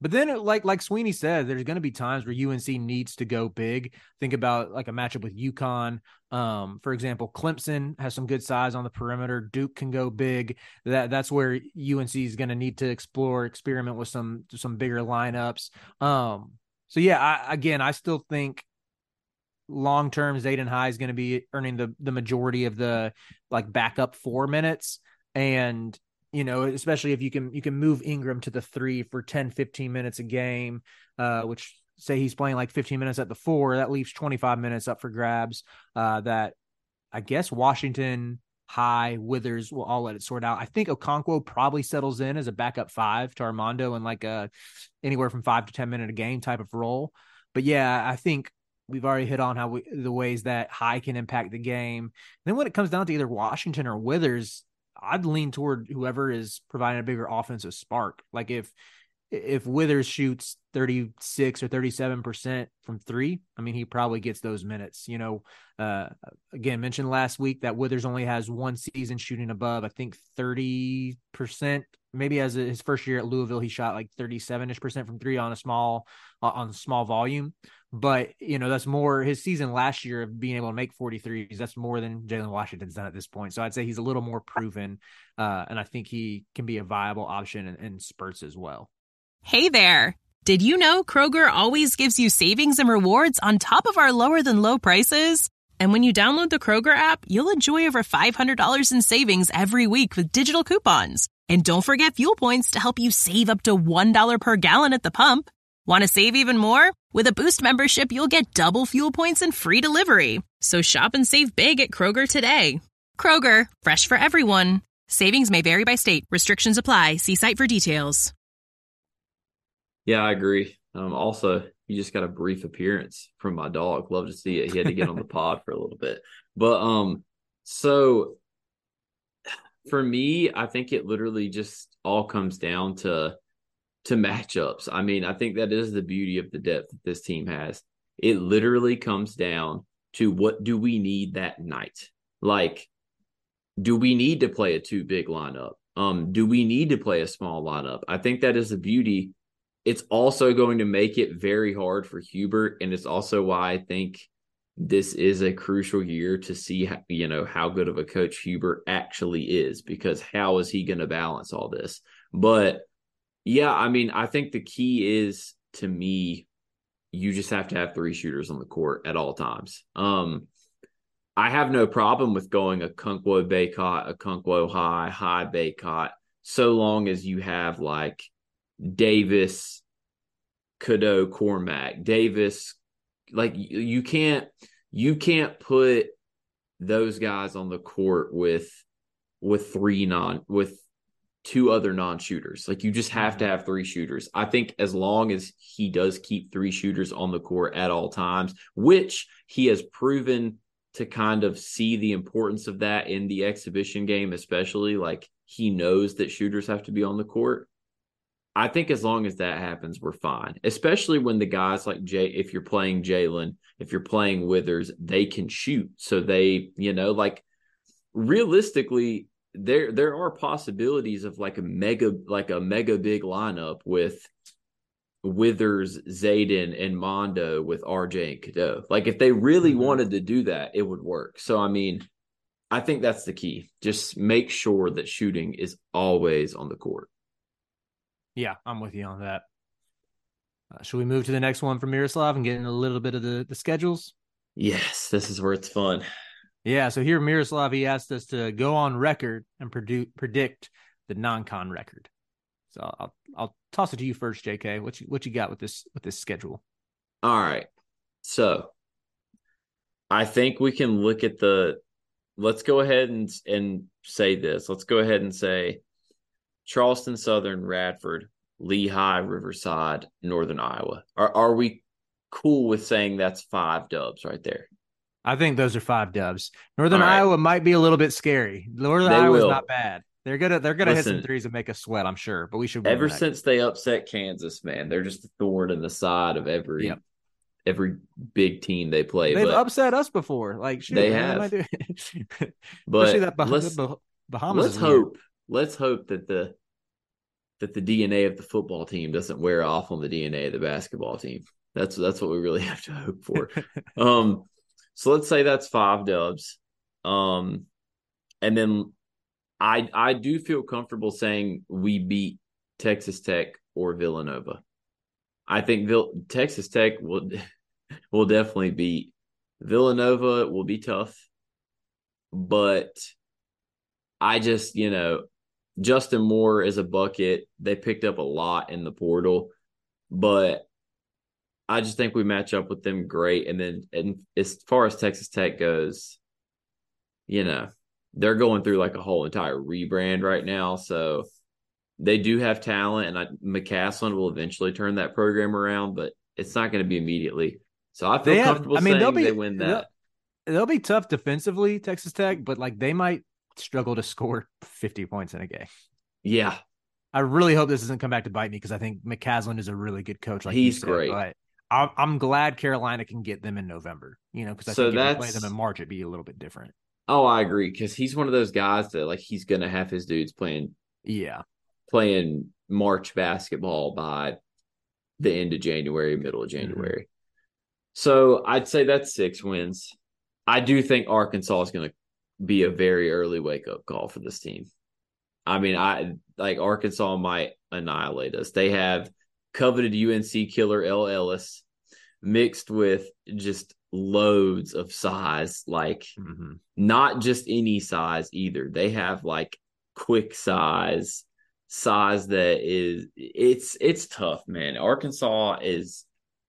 But then, like like Sweeney said, there's going to be times where U N C needs to go big. Think about like a matchup with UConn. Um, for example, Clemson has some good size on the perimeter. Duke can go big. That that's where U N C is going to need to explore, experiment with some some bigger lineups. Um, so yeah, I, again, I still think long term Zayden High is going to be earning the the majority of the like backup four minutes. And you know, especially if you can you can move Ingram to the three for ten, fifteen minutes a game, uh, which say he's playing like fifteen minutes at the four, that leaves twenty-five minutes up for grabs. Uh, that I guess Washington, High, Withers will all let it sort out. I think Okonkwo probably settles in as a backup five to Armando in like a anywhere from five to ten minute a game type of role. But yeah, I think we've already hit on how we, the ways that High can impact the game. And then when it comes down to either Washington or Withers, I'd lean toward whoever is providing a bigger offensive spark. Like if if Withers shoots thirty-six or thirty-seven percent from three, I mean, he probably gets those minutes. You know, uh, again, mentioned last week that Withers only has one season shooting above, I think, thirty percent. Maybe as a, his first year at Louisville, he shot like thirty-seven-ish percent from three on a small on a small volume. But, you know, that's more his season last year of being able to make forty-threes. That's more than Jalen Washington's done at this point. So I'd say he's a little more proven. Uh, and I think he can be a viable option in, in spurts as well. Hey there. Did you know Kroger always gives you savings and rewards on top of our lower than low prices? And when you download the Kroger app, you'll enjoy over five hundred dollars in savings every week with digital coupons. And don't forget fuel points to help you save up to one dollar per gallon at the pump. Want to save even more? With a Boost membership, you'll get double fuel points and free delivery. So shop and save big at Kroger today. Kroger, fresh for everyone. Savings may vary by state. Restrictions apply. See site for details. Yeah, I agree. Um, also, you just got a brief appearance from my dog. Love to see it. He had to get on the pod for a little bit. But um, so for me, I think it literally just all comes down to to matchups. I mean, I think that is the beauty of the depth that this team has. It literally comes down to what do we need that night? Like, do we need to play a two big lineup? Um, do we need to play a small lineup? I think that is the beauty. It's also going to make it very hard for Hubert, and it's also why I think this is a crucial year to see, how, you know, how good of a coach Hubert actually is, because how is he going to balance all this? But yeah, I mean, I think the key is, to me, you just have to have three shooters on the court at all times. Um, I have no problem with going Okonkwo Bacot, Okonkwo High, High Bacot, so long as you have like Davis, Cadeau, Cormac, Davis. Like you can't, you can't put those guys on the court with with three non with. two other non-shooters. Like you just have to have three shooters. I think as long as he does keep three shooters on the court at all times, which he has proven to kind of see the importance of that in the exhibition game, especially like he knows that shooters have to be on the court. I think as long as that happens, we're fine, especially when the guys like Jay, if you're playing Jalen, if you're playing Withers, they can shoot. So they, you know, like realistically, there there are possibilities of like a mega like a mega big lineup with Withers, Zayden, and Mondo with R J and Cadeau. Like if they really mm-hmm. wanted to do that, it would work. So I mean, I think that's the key. Just make sure that shooting is always on the court. Yeah, I'm with you on that. Uh, should we move to the next one from Miroslav and get in a little bit of the, the schedules? Yes, this is where it's fun. Yeah, so here Miroslav, he asked us to go on record and produ- predict the non-con record. So I'll I'll toss it to you first, J K. What you what you got with this with this schedule? All right. So I think we can look at the let's go ahead and and say this. Let's go ahead and say Charleston Southern, Radford, Lehigh, Riverside, Northern Iowa. Are are we cool with saying that's five dubs right there? I think those are five dubs. Northern right. Iowa might be a little bit scary. Northern they Iowa's will. not bad. They're gonna they're gonna Listen, hit some threes and make us sweat, I'm sure. But we should win ever that. since they upset Kansas, man, they're just a thorn in the side of every yep. every big team they play. They've but upset us before. Like shoot, they man, have. But but that bah- let's, bah- Bahamas let's is hope. weird. Let's hope that the that the D N A of the football team doesn't wear off on the D N A of the basketball team. That's that's what we really have to hope for. um, so let's say that's five dubs, um, and then I I do feel comfortable saying we beat Texas Tech or Villanova. I think Vill- Texas Tech will will definitely beat Villanova. It will be tough, but I just you know. Justin Moore is a bucket. They picked up a lot in the portal, but I just think we match up with them great. And then and as far as Texas Tech goes, you know, they're going through like a whole entire rebrand right now. So they do have talent, and I, McCaslin will eventually turn that program around, but it's not going to be immediately. So I feel they comfortable have, I mean, saying be, they win that. They'll, they'll be tough defensively, Texas Tech, but like they might struggle to score fifty points in a game. Yeah. I really hope this doesn't come back to bite me because I think McCaslin is a really good coach. Like He's you said, great. But I'm, I'm glad Carolina can get them in November, you know, because I so think if that's, we play them in March, it'd be a little bit different. Oh, I agree, because he's one of those guys that like he's going to have his dudes playing yeah, playing March basketball by the end of January, middle of January. Mm-hmm. So I'd say that's six wins. I do think Arkansas is going to be a very early wake-up call for this team. I mean, I like Arkansas might annihilate us. They have coveted U N C killer L. Ellis mixed with just loads of size, like mm-hmm. not just any size either. They have like quick size, size that is it's it's tough, man. Arkansas is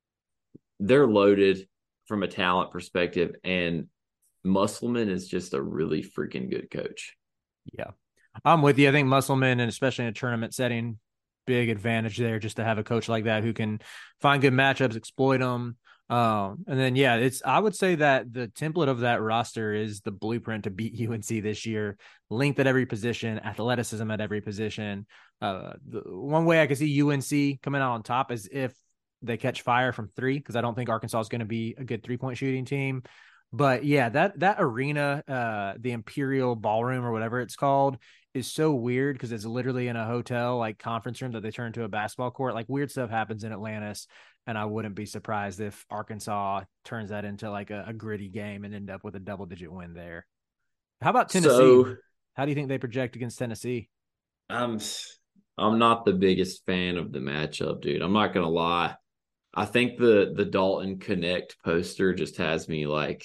they're loaded from a talent perspective, and Musselman is just a really freaking good coach. Yeah, I'm with you. I think Musselman, and especially in a tournament setting, big advantage there just to have a coach like that who can find good matchups, exploit them. Um, and then, yeah, it's, I would say that the template of that roster is the blueprint to beat U N C this year. Length at every position, athleticism at every position. Uh, the one way I can see U N C coming out on top is if they catch fire from three, because I don't think Arkansas is going to be a good three point shooting team. But yeah, that, that arena, uh, the Imperial Ballroom or whatever it's called, is so weird because it's literally in a hotel, like conference room that they turn into a basketball court. Like weird stuff happens in Atlantis. And I wouldn't be surprised if Arkansas turns that into like a, a gritty game and end up with a double digit win there. How about Tennessee? So, how do you think they project against Tennessee? I'm, I'm not the biggest fan of the matchup, dude. I'm not going to lie. I think the, the Dalton Connect poster just has me like,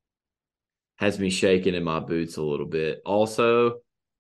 has me shaking in my boots a little bit. Also,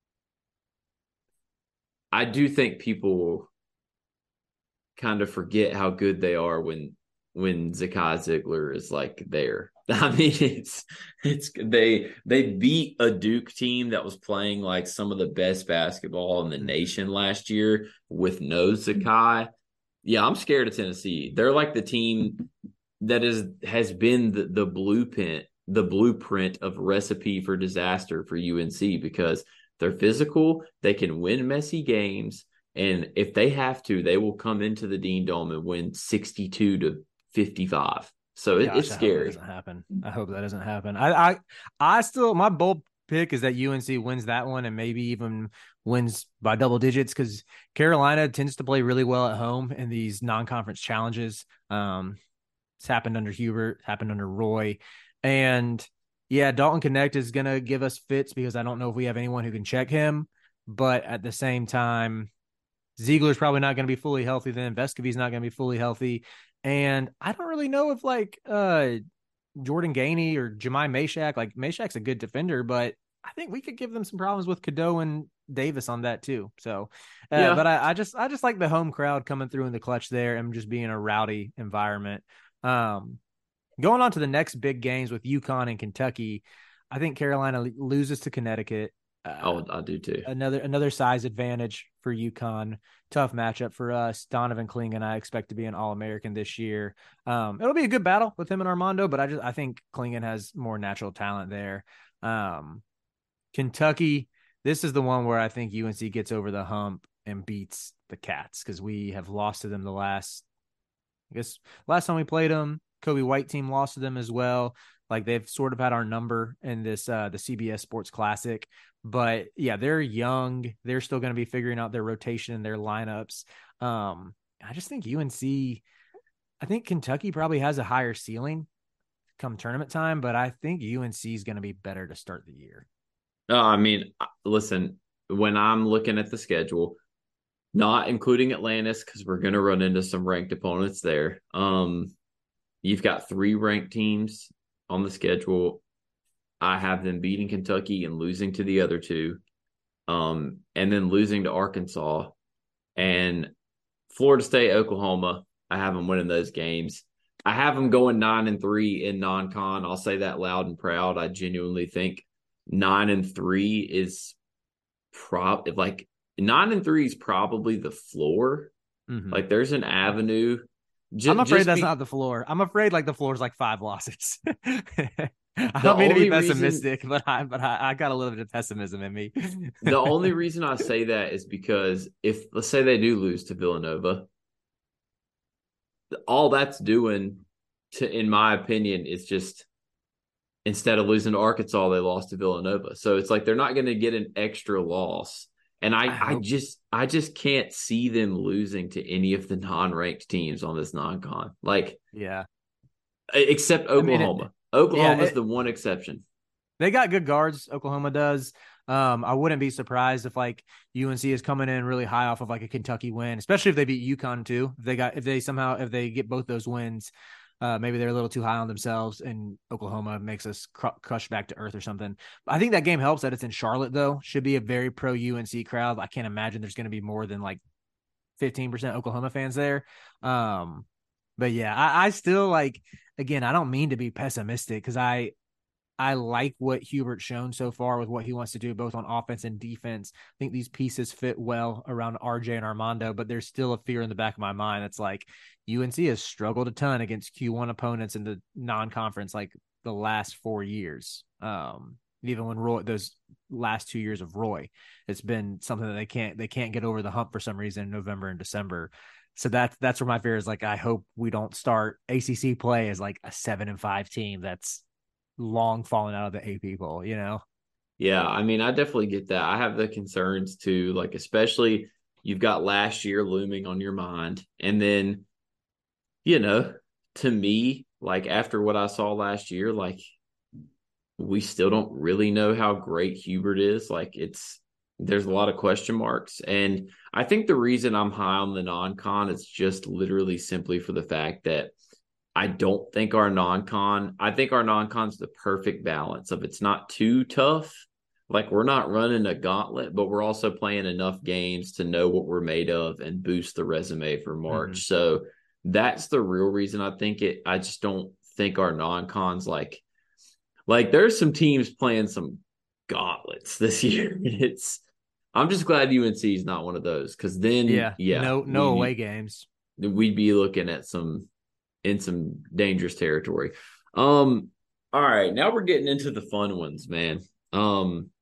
I do think people kind of forget how good they are when when Zakai Ziegler is like there. I mean, it's it's they they beat a Duke team that was playing like some of the best basketball in the nation last year with no Zakai. Yeah, I'm scared of Tennessee. They're like the team that is has been the, the blueprint the blueprint of recipe for disaster for U N C because they're physical, they can win messy games, and if they have to, they will come into the Dean Dome and win sixty-two to fifty-five. So it, Gosh, it's scary. I hope that doesn't happen. I hope that doesn't happen. I, I, I still, my bold pick is that U N C wins that one and maybe even wins by double digits because Carolina tends to play really well at home in these non-conference challenges. Um, it's happened under Hubert, happened under Roy. And yeah, Dalton Connect is going to give us fits because I don't know if we have anyone who can check him. But at the same time, Ziegler's probably not going to be fully healthy then. Vescovy's not going to be fully healthy. And I don't really know if like uh, Jordan Gainey or Jemai Meshack, like Meshack's a good defender, but I think we could give them some problems with Cadeau and Davis on that too. So, uh, yeah. but I, I just, I just like the home crowd coming through in the clutch there and just being a rowdy environment. Um, Going on to the next big games with UConn and Kentucky, I think Carolina loses to Connecticut. Uh, oh, I do too. Another another size advantage for UConn. Tough matchup for us. Donovan Clingan, I expect to be an All-American this year. Um, it'll be a good battle with him and Armando, but I just I think Clingan has more natural talent there. Um, Kentucky, this is the one where I think U N C gets over the hump and beats the Cats because we have lost to them the last, I guess, last time we played them. Kobe White team lost to them as well. Like they've sort of had our number in this uh, the C B S Sports Classic. But yeah, they're young. They're still going to be figuring out their rotation and their lineups. Um, I just think U N C, I think Kentucky probably has a higher ceiling come tournament time, but I think U N C is going to be better to start the year. No, I mean, listen, when I'm looking at the schedule, not including Atlantis, because we're going to run into some ranked opponents there. Um, you've got three ranked teams on the schedule. I have them beating Kentucky and losing to the other two, um, and then losing to Arkansas. And Florida State, Oklahoma, I have them winning those games. I have them going nine and three in non-con. I'll say that loud and proud. I genuinely think nine and three is prob like nine and three is probably the floor. Mm-hmm. Like there's an avenue. J- I'm afraid that's be- not the floor. I'm afraid like the floor is like five losses. I don't mean to be pessimistic, reason, but I but I, I got a little bit of pessimism in me. The only reason I say that is because if let's say they do lose to Villanova, all that's doing, to, in my opinion, is just instead of losing to Arkansas, they lost to Villanova. So it's like they're not going to get an extra loss. And I, I, I just I just can't see them losing to any of the non-ranked teams on this non-con. Like, yeah, except Oklahoma. I mean, it, Oklahoma is yeah, the one exception. They got good guards. Oklahoma does. Um, I wouldn't be surprised if like U N C is coming in really high off of like a Kentucky win, especially if they beat UConn too. If they got if they somehow if they get both those wins, uh, maybe they're a little too high on themselves, and Oklahoma makes us cr- crush back to earth or something. I think that game helps that it's in Charlotte though. Should be a very pro U N C crowd. I can't imagine there's going to be more than like fifteen percent Oklahoma fans there. Um, but yeah, I, I still like. Again, I don't mean to be pessimistic because I. I like what Hubert's shown so far with what he wants to do, both on offense and defense. I think these pieces fit well around R J and Armando, but there's still a fear in the back of my mind. That's like U N C has struggled a ton against Q one opponents in the non-conference, like the last four years. Um, even when Roy, those last two years of Roy, it's been something that they can't, they can't get over the hump for some reason in November and December. So that's, that's where my fear is. Like, I hope we don't start A C C play as like a seven and five team that's long falling out of the A P poll, you know? Yeah, I mean, I definitely get that. I have the concerns too, like especially you've got last year looming on your mind. And then, you know, to me, like after what I saw last year, like we still don't really know how great Hubert is. Like it's, there's a lot of question marks. And I think the reason I'm high on the non-con is just literally simply for the fact that I don't think our non-con, I think our non-con's the perfect balance of it's not too tough. Like we're not running a gauntlet, but we're also playing enough games to know what we're made of and boost the resume for March. Mm-hmm. So that's the real reason I think it, I just don't think our non-con's like, like there's some teams playing some gauntlets this year. It's, I'm just glad U N C is not one of those. Cause then, yeah, yeah no, no away games. We'd be looking at some, in some dangerous territory. Um, all right, now we're getting into the fun ones, man. Um,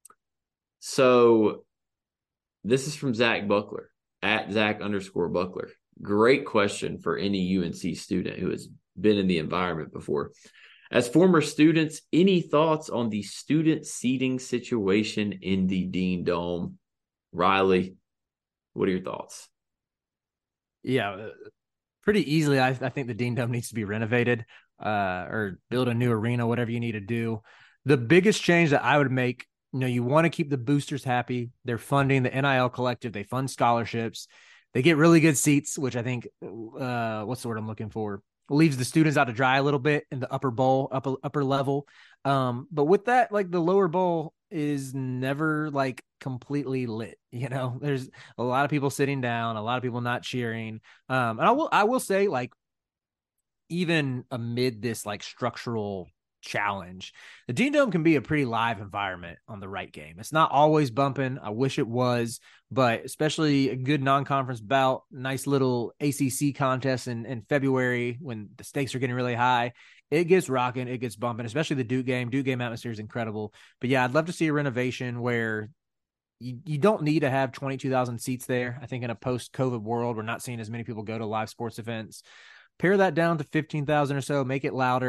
so this is from Zach Buckler at Zach underscore Buckler. Great question for any U N C student who has been in the environment before. As former students, any thoughts on the student seating situation in the Dean Dome? Riley, what are your thoughts? Yeah, pretty easily, I, I think the Dean Dome needs to be renovated uh, or build a new arena, whatever you need to do. The biggest change that I would make, you know, you want to keep the boosters happy. They're funding the N I L collective. They fund scholarships. They get really good seats, which I think, uh, what's the word I'm looking for? Leaves the students out to dry a little bit in the upper bowl, upper, upper level. Um, but with that, like the lower bowl is never like completely lit. You know, there's a lot of people sitting down, a lot of people not cheering. Um, and I will, I will say like, even amid this like structural challenge, the Dean Dome can be a pretty live environment on the right game. It's not always bumping. I wish it was, but especially a good non-conference bout, nice little A C C contest in, in February when the stakes are getting really high. It gets rocking, it gets bumping, especially the Duke game. Duke game atmosphere is incredible. But yeah, I'd love to see a renovation where you, you don't need to have twenty-two thousand seats there. I think in a post-COVID world, we're not seeing as many people go to live sports events. Pare that down to fifteen thousand or so, make it louder.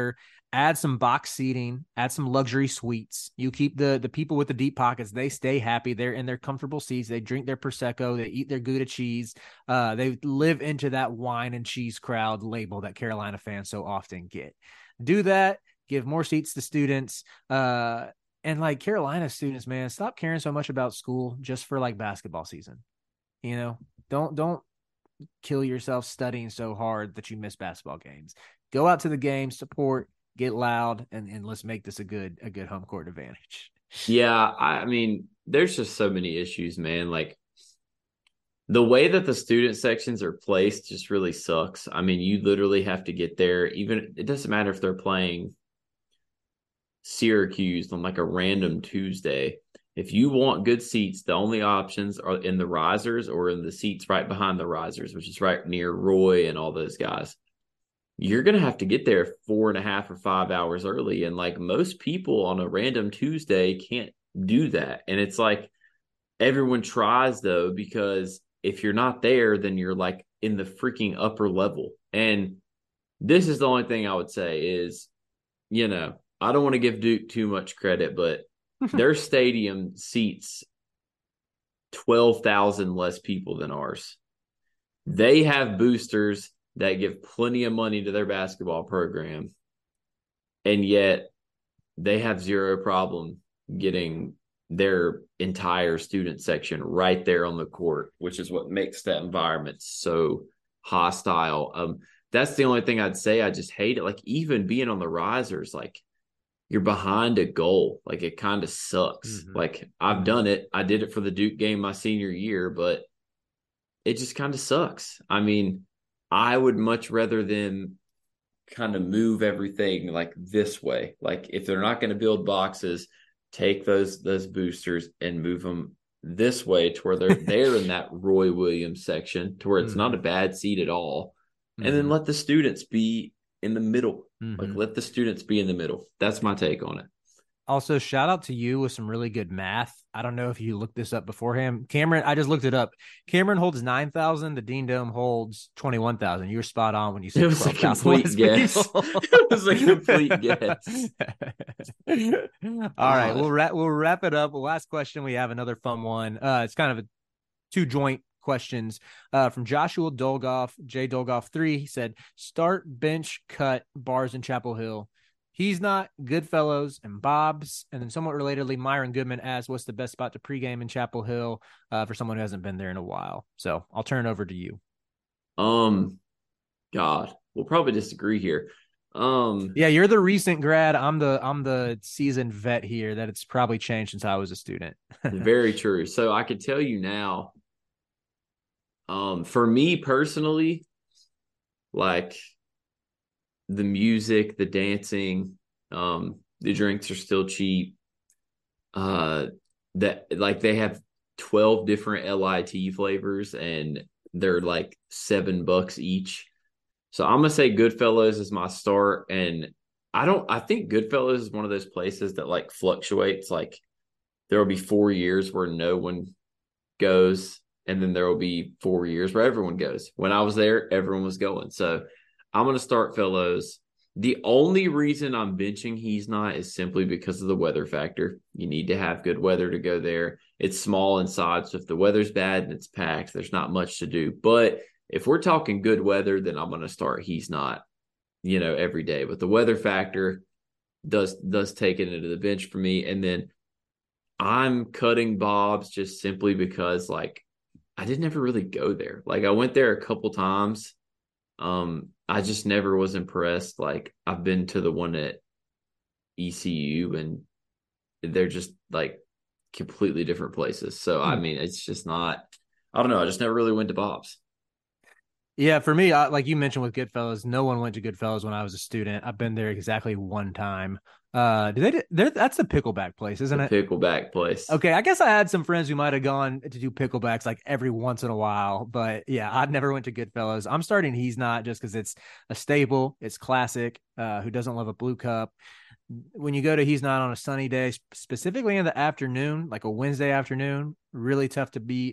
Add some box seating, add some luxury suites. You keep the the people with the deep pockets, they stay happy. They're in their comfortable seats. They drink their Prosecco. They eat their Gouda cheese. Uh, they live into that wine and cheese crowd label that Carolina fans so often get. Do that. Give more seats to students. Uh, and like Carolina students, man, stop caring so much about school just for like basketball season. You know, don't don't kill yourself studying so hard that you miss basketball games. Go out to the game, support, get loud, and, and let's make this a good a good home court advantage. Yeah, I, I mean, there's just so many issues, man. Like the way that the student sections are placed just really sucks. I mean, you literally have to get there. Even it doesn't matter if they're playing Syracuse on like a random Tuesday. If you want good seats, the only options are in the risers or in the seats right behind the risers, which is right near Roy and all those guys. You're going to have to get there four and a half or five hours early. And like most people on a random Tuesday can't do that. And it's like everyone tries though, because if you're not there, then you're like in the freaking upper level. And this is the only thing I would say is, you know, I don't want to give Duke too much credit, but their stadium seats twelve thousand less people than ours. They have boosters that give plenty of money to their basketball program, and yet they have zero problem getting their entire student section right there on the court, which is what makes that environment so hostile. Um, that's the only thing I'd say. I just hate it. Like even being on the risers, like you're behind a goal. Like it kind of sucks. Mm-hmm. Like I've done it. I did it for the Duke game my senior year, but it just kind of sucks. I mean, I would much rather them kind of move everything like this way. Like if they're not going to build boxes, take those those boosters and move them this way to where they're there in that Roy Williams section to where it's mm-hmm. not a bad seat at all. Mm-hmm. And then let the students be in the middle. Mm-hmm. Like let the students be in the middle. That's my take on it. Also, shout out to you with some really good math. I don't know if you looked this up beforehand. Cameron, I just looked it up. Cameron holds nine thousand. The Dean Dome holds twenty-one thousand. You were spot on when you said it was a complete guess. It was a complete guess. All right, we'll, ra- we'll wrap it up. Last question. We have another fun one. Uh, it's kind of a two joint questions uh, from Joshua Dolgoff, J Dolgoff three. He said, start, bench, cut, bars in Chapel Hill. He's not Goodfellows and Bob's. And then somewhat relatedly, Myron Goodman asked, what's the best spot to pregame in Chapel Hill uh, for someone who hasn't been there in a while? So I'll turn it over to you. Um, God, we'll probably disagree here. Um, yeah, you're the recent grad. I'm the I'm the seasoned vet here. That it's probably changed since I was a student. Very true. So I could tell you now. Um, for me personally, like. The music, the dancing, um, the drinks are still cheap. Uh, that like they have twelve different L I T flavors and they're like seven bucks each. So I'm gonna say Goodfellas is my start, and I don't. I think Goodfellas is one of those places that like fluctuates. Like there will be four years where no one goes, and then there will be four years where everyone goes. When I was there, everyone was going. So. I'm going to start Fellows. The only reason I'm benching He's Not is simply because of the weather factor. You need to have good weather to go there. It's small inside, so if the weather's bad and it's packed, there's not much to do. But if we're talking good weather, then I'm going to start He's Not, you know, every day. But the weather factor does does take it into the bench for me. And then I'm cutting Bob's just simply because, like, I didn't ever really go there. Like, I went there a couple times. Um, I just never was impressed. Like I've been to the one at E C U and they're just like completely different places. So, I mean, it's just not, I don't know. I just never really went to Bob's. Yeah. For me, I, like you mentioned with Goodfellas, no one went to Goodfellas when I was a student. I've been there exactly one time. Uh, do they, they're, that's the pickleback place, isn't the it? Pickleback place. Okay. I guess I had some friends who might've gone to do picklebacks like every once in a while, but yeah, I never went to Goodfellas. I'm starting He's Not just cause it's a staple. It's classic. Uh, who doesn't love a blue cup? When you go to He's Not on a sunny day, specifically in the afternoon, like a Wednesday afternoon, really tough to beat.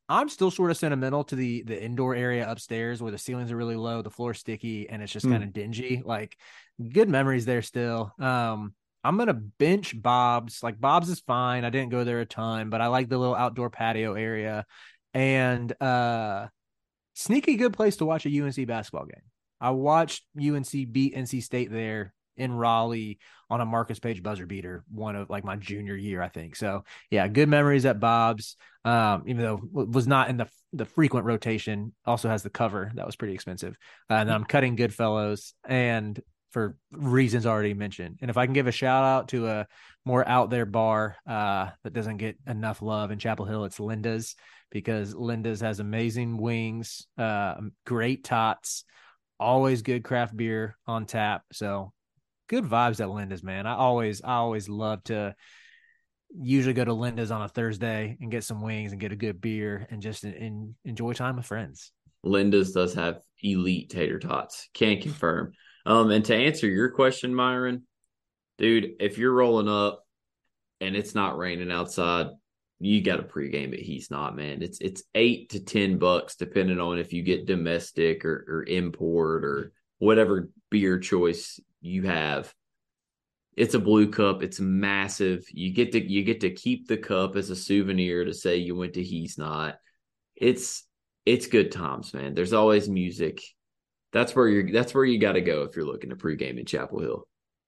I'm still sort of sentimental to the the indoor area upstairs where the ceilings are really low, the floor's sticky, and it's just mm. kind of dingy. Like, good memories there still. Um, I'm going to bench Bob's. Like, Bob's is fine. I didn't go there a ton, but I like the little outdoor patio area. And uh, sneaky good place to watch a U N C basketball game. I watched U N C beat N C State there in Raleigh on a Marcus Page buzzer beater, one of like my junior year, I think. So yeah, good memories at Bob's. Um, even though it was not in the the frequent rotation, also has the cover that was pretty expensive. Uh, and then I'm cutting Goodfellows, and for reasons already mentioned. And if I can give a shout out to a more out there bar uh, that doesn't get enough love in Chapel Hill, it's Linda's, because Linda's has amazing wings, uh, great tots, always good craft beer on tap. So good vibes at Linda's, man. I always, I always love to usually go to Linda's on a Thursday and get some wings and get a good beer and just in, in, enjoy time with friends. Linda's does have elite tater tots. Can confirm. Um, and to answer your question, Myron, dude, if you're rolling up and it's not raining outside, you got a pregame at He's Not, man. It's it's eight to ten bucks depending on if you get domestic or, or import or whatever beer choice you have. It's a blue cup. It's massive. You get to you get to keep the cup as a souvenir to say you went to He's Not. It's it's good times, man. There's always music. That's where you're that's where you got to go if you're looking to pregame in Chapel Hill.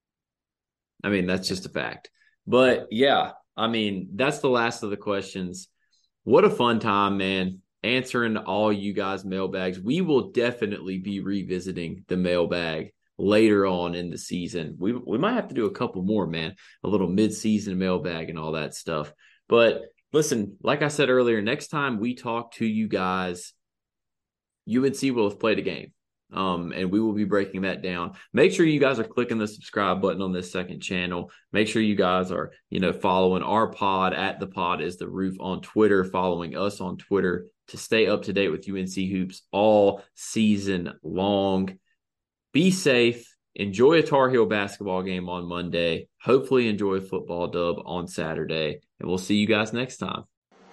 I mean, that's just a fact. But yeah, I mean, that's the last of the questions. What a fun time, man. Answering all you guys' mailbags. We will definitely be revisiting the mailbag later on in the season. We we might have to do a couple more, man. A little mid-season mailbag and all that stuff. But listen, like I said earlier, next time we talk to you guys, U N C will have played a game. Um, and we will be breaking that down. Make sure you guys are clicking the subscribe button on this second channel. Make sure you guys are, you know, following our pod at The Pod is the Roof on Twitter, following us on Twitter to stay up to date with U N C hoops all season long. Be safe. Enjoy a Tar Heel basketball game on Monday. Hopefully enjoy a football dub on Saturday. And we'll see you guys next time.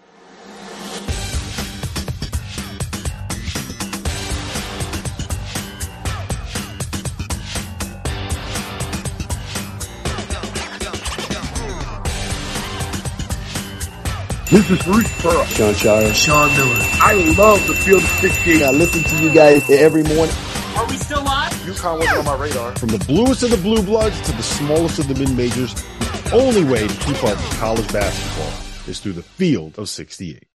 This is Bruce Pearl. Sean Shire. Sean Miller. I love the Field of sixteen. I listen to you guys every morning. Are we still live? UConn wasn't on my radar. From the bluest of the blue bloods to the smallest of the mid-majors, the only way to keep up with college basketball is through the Field of sixty-eight.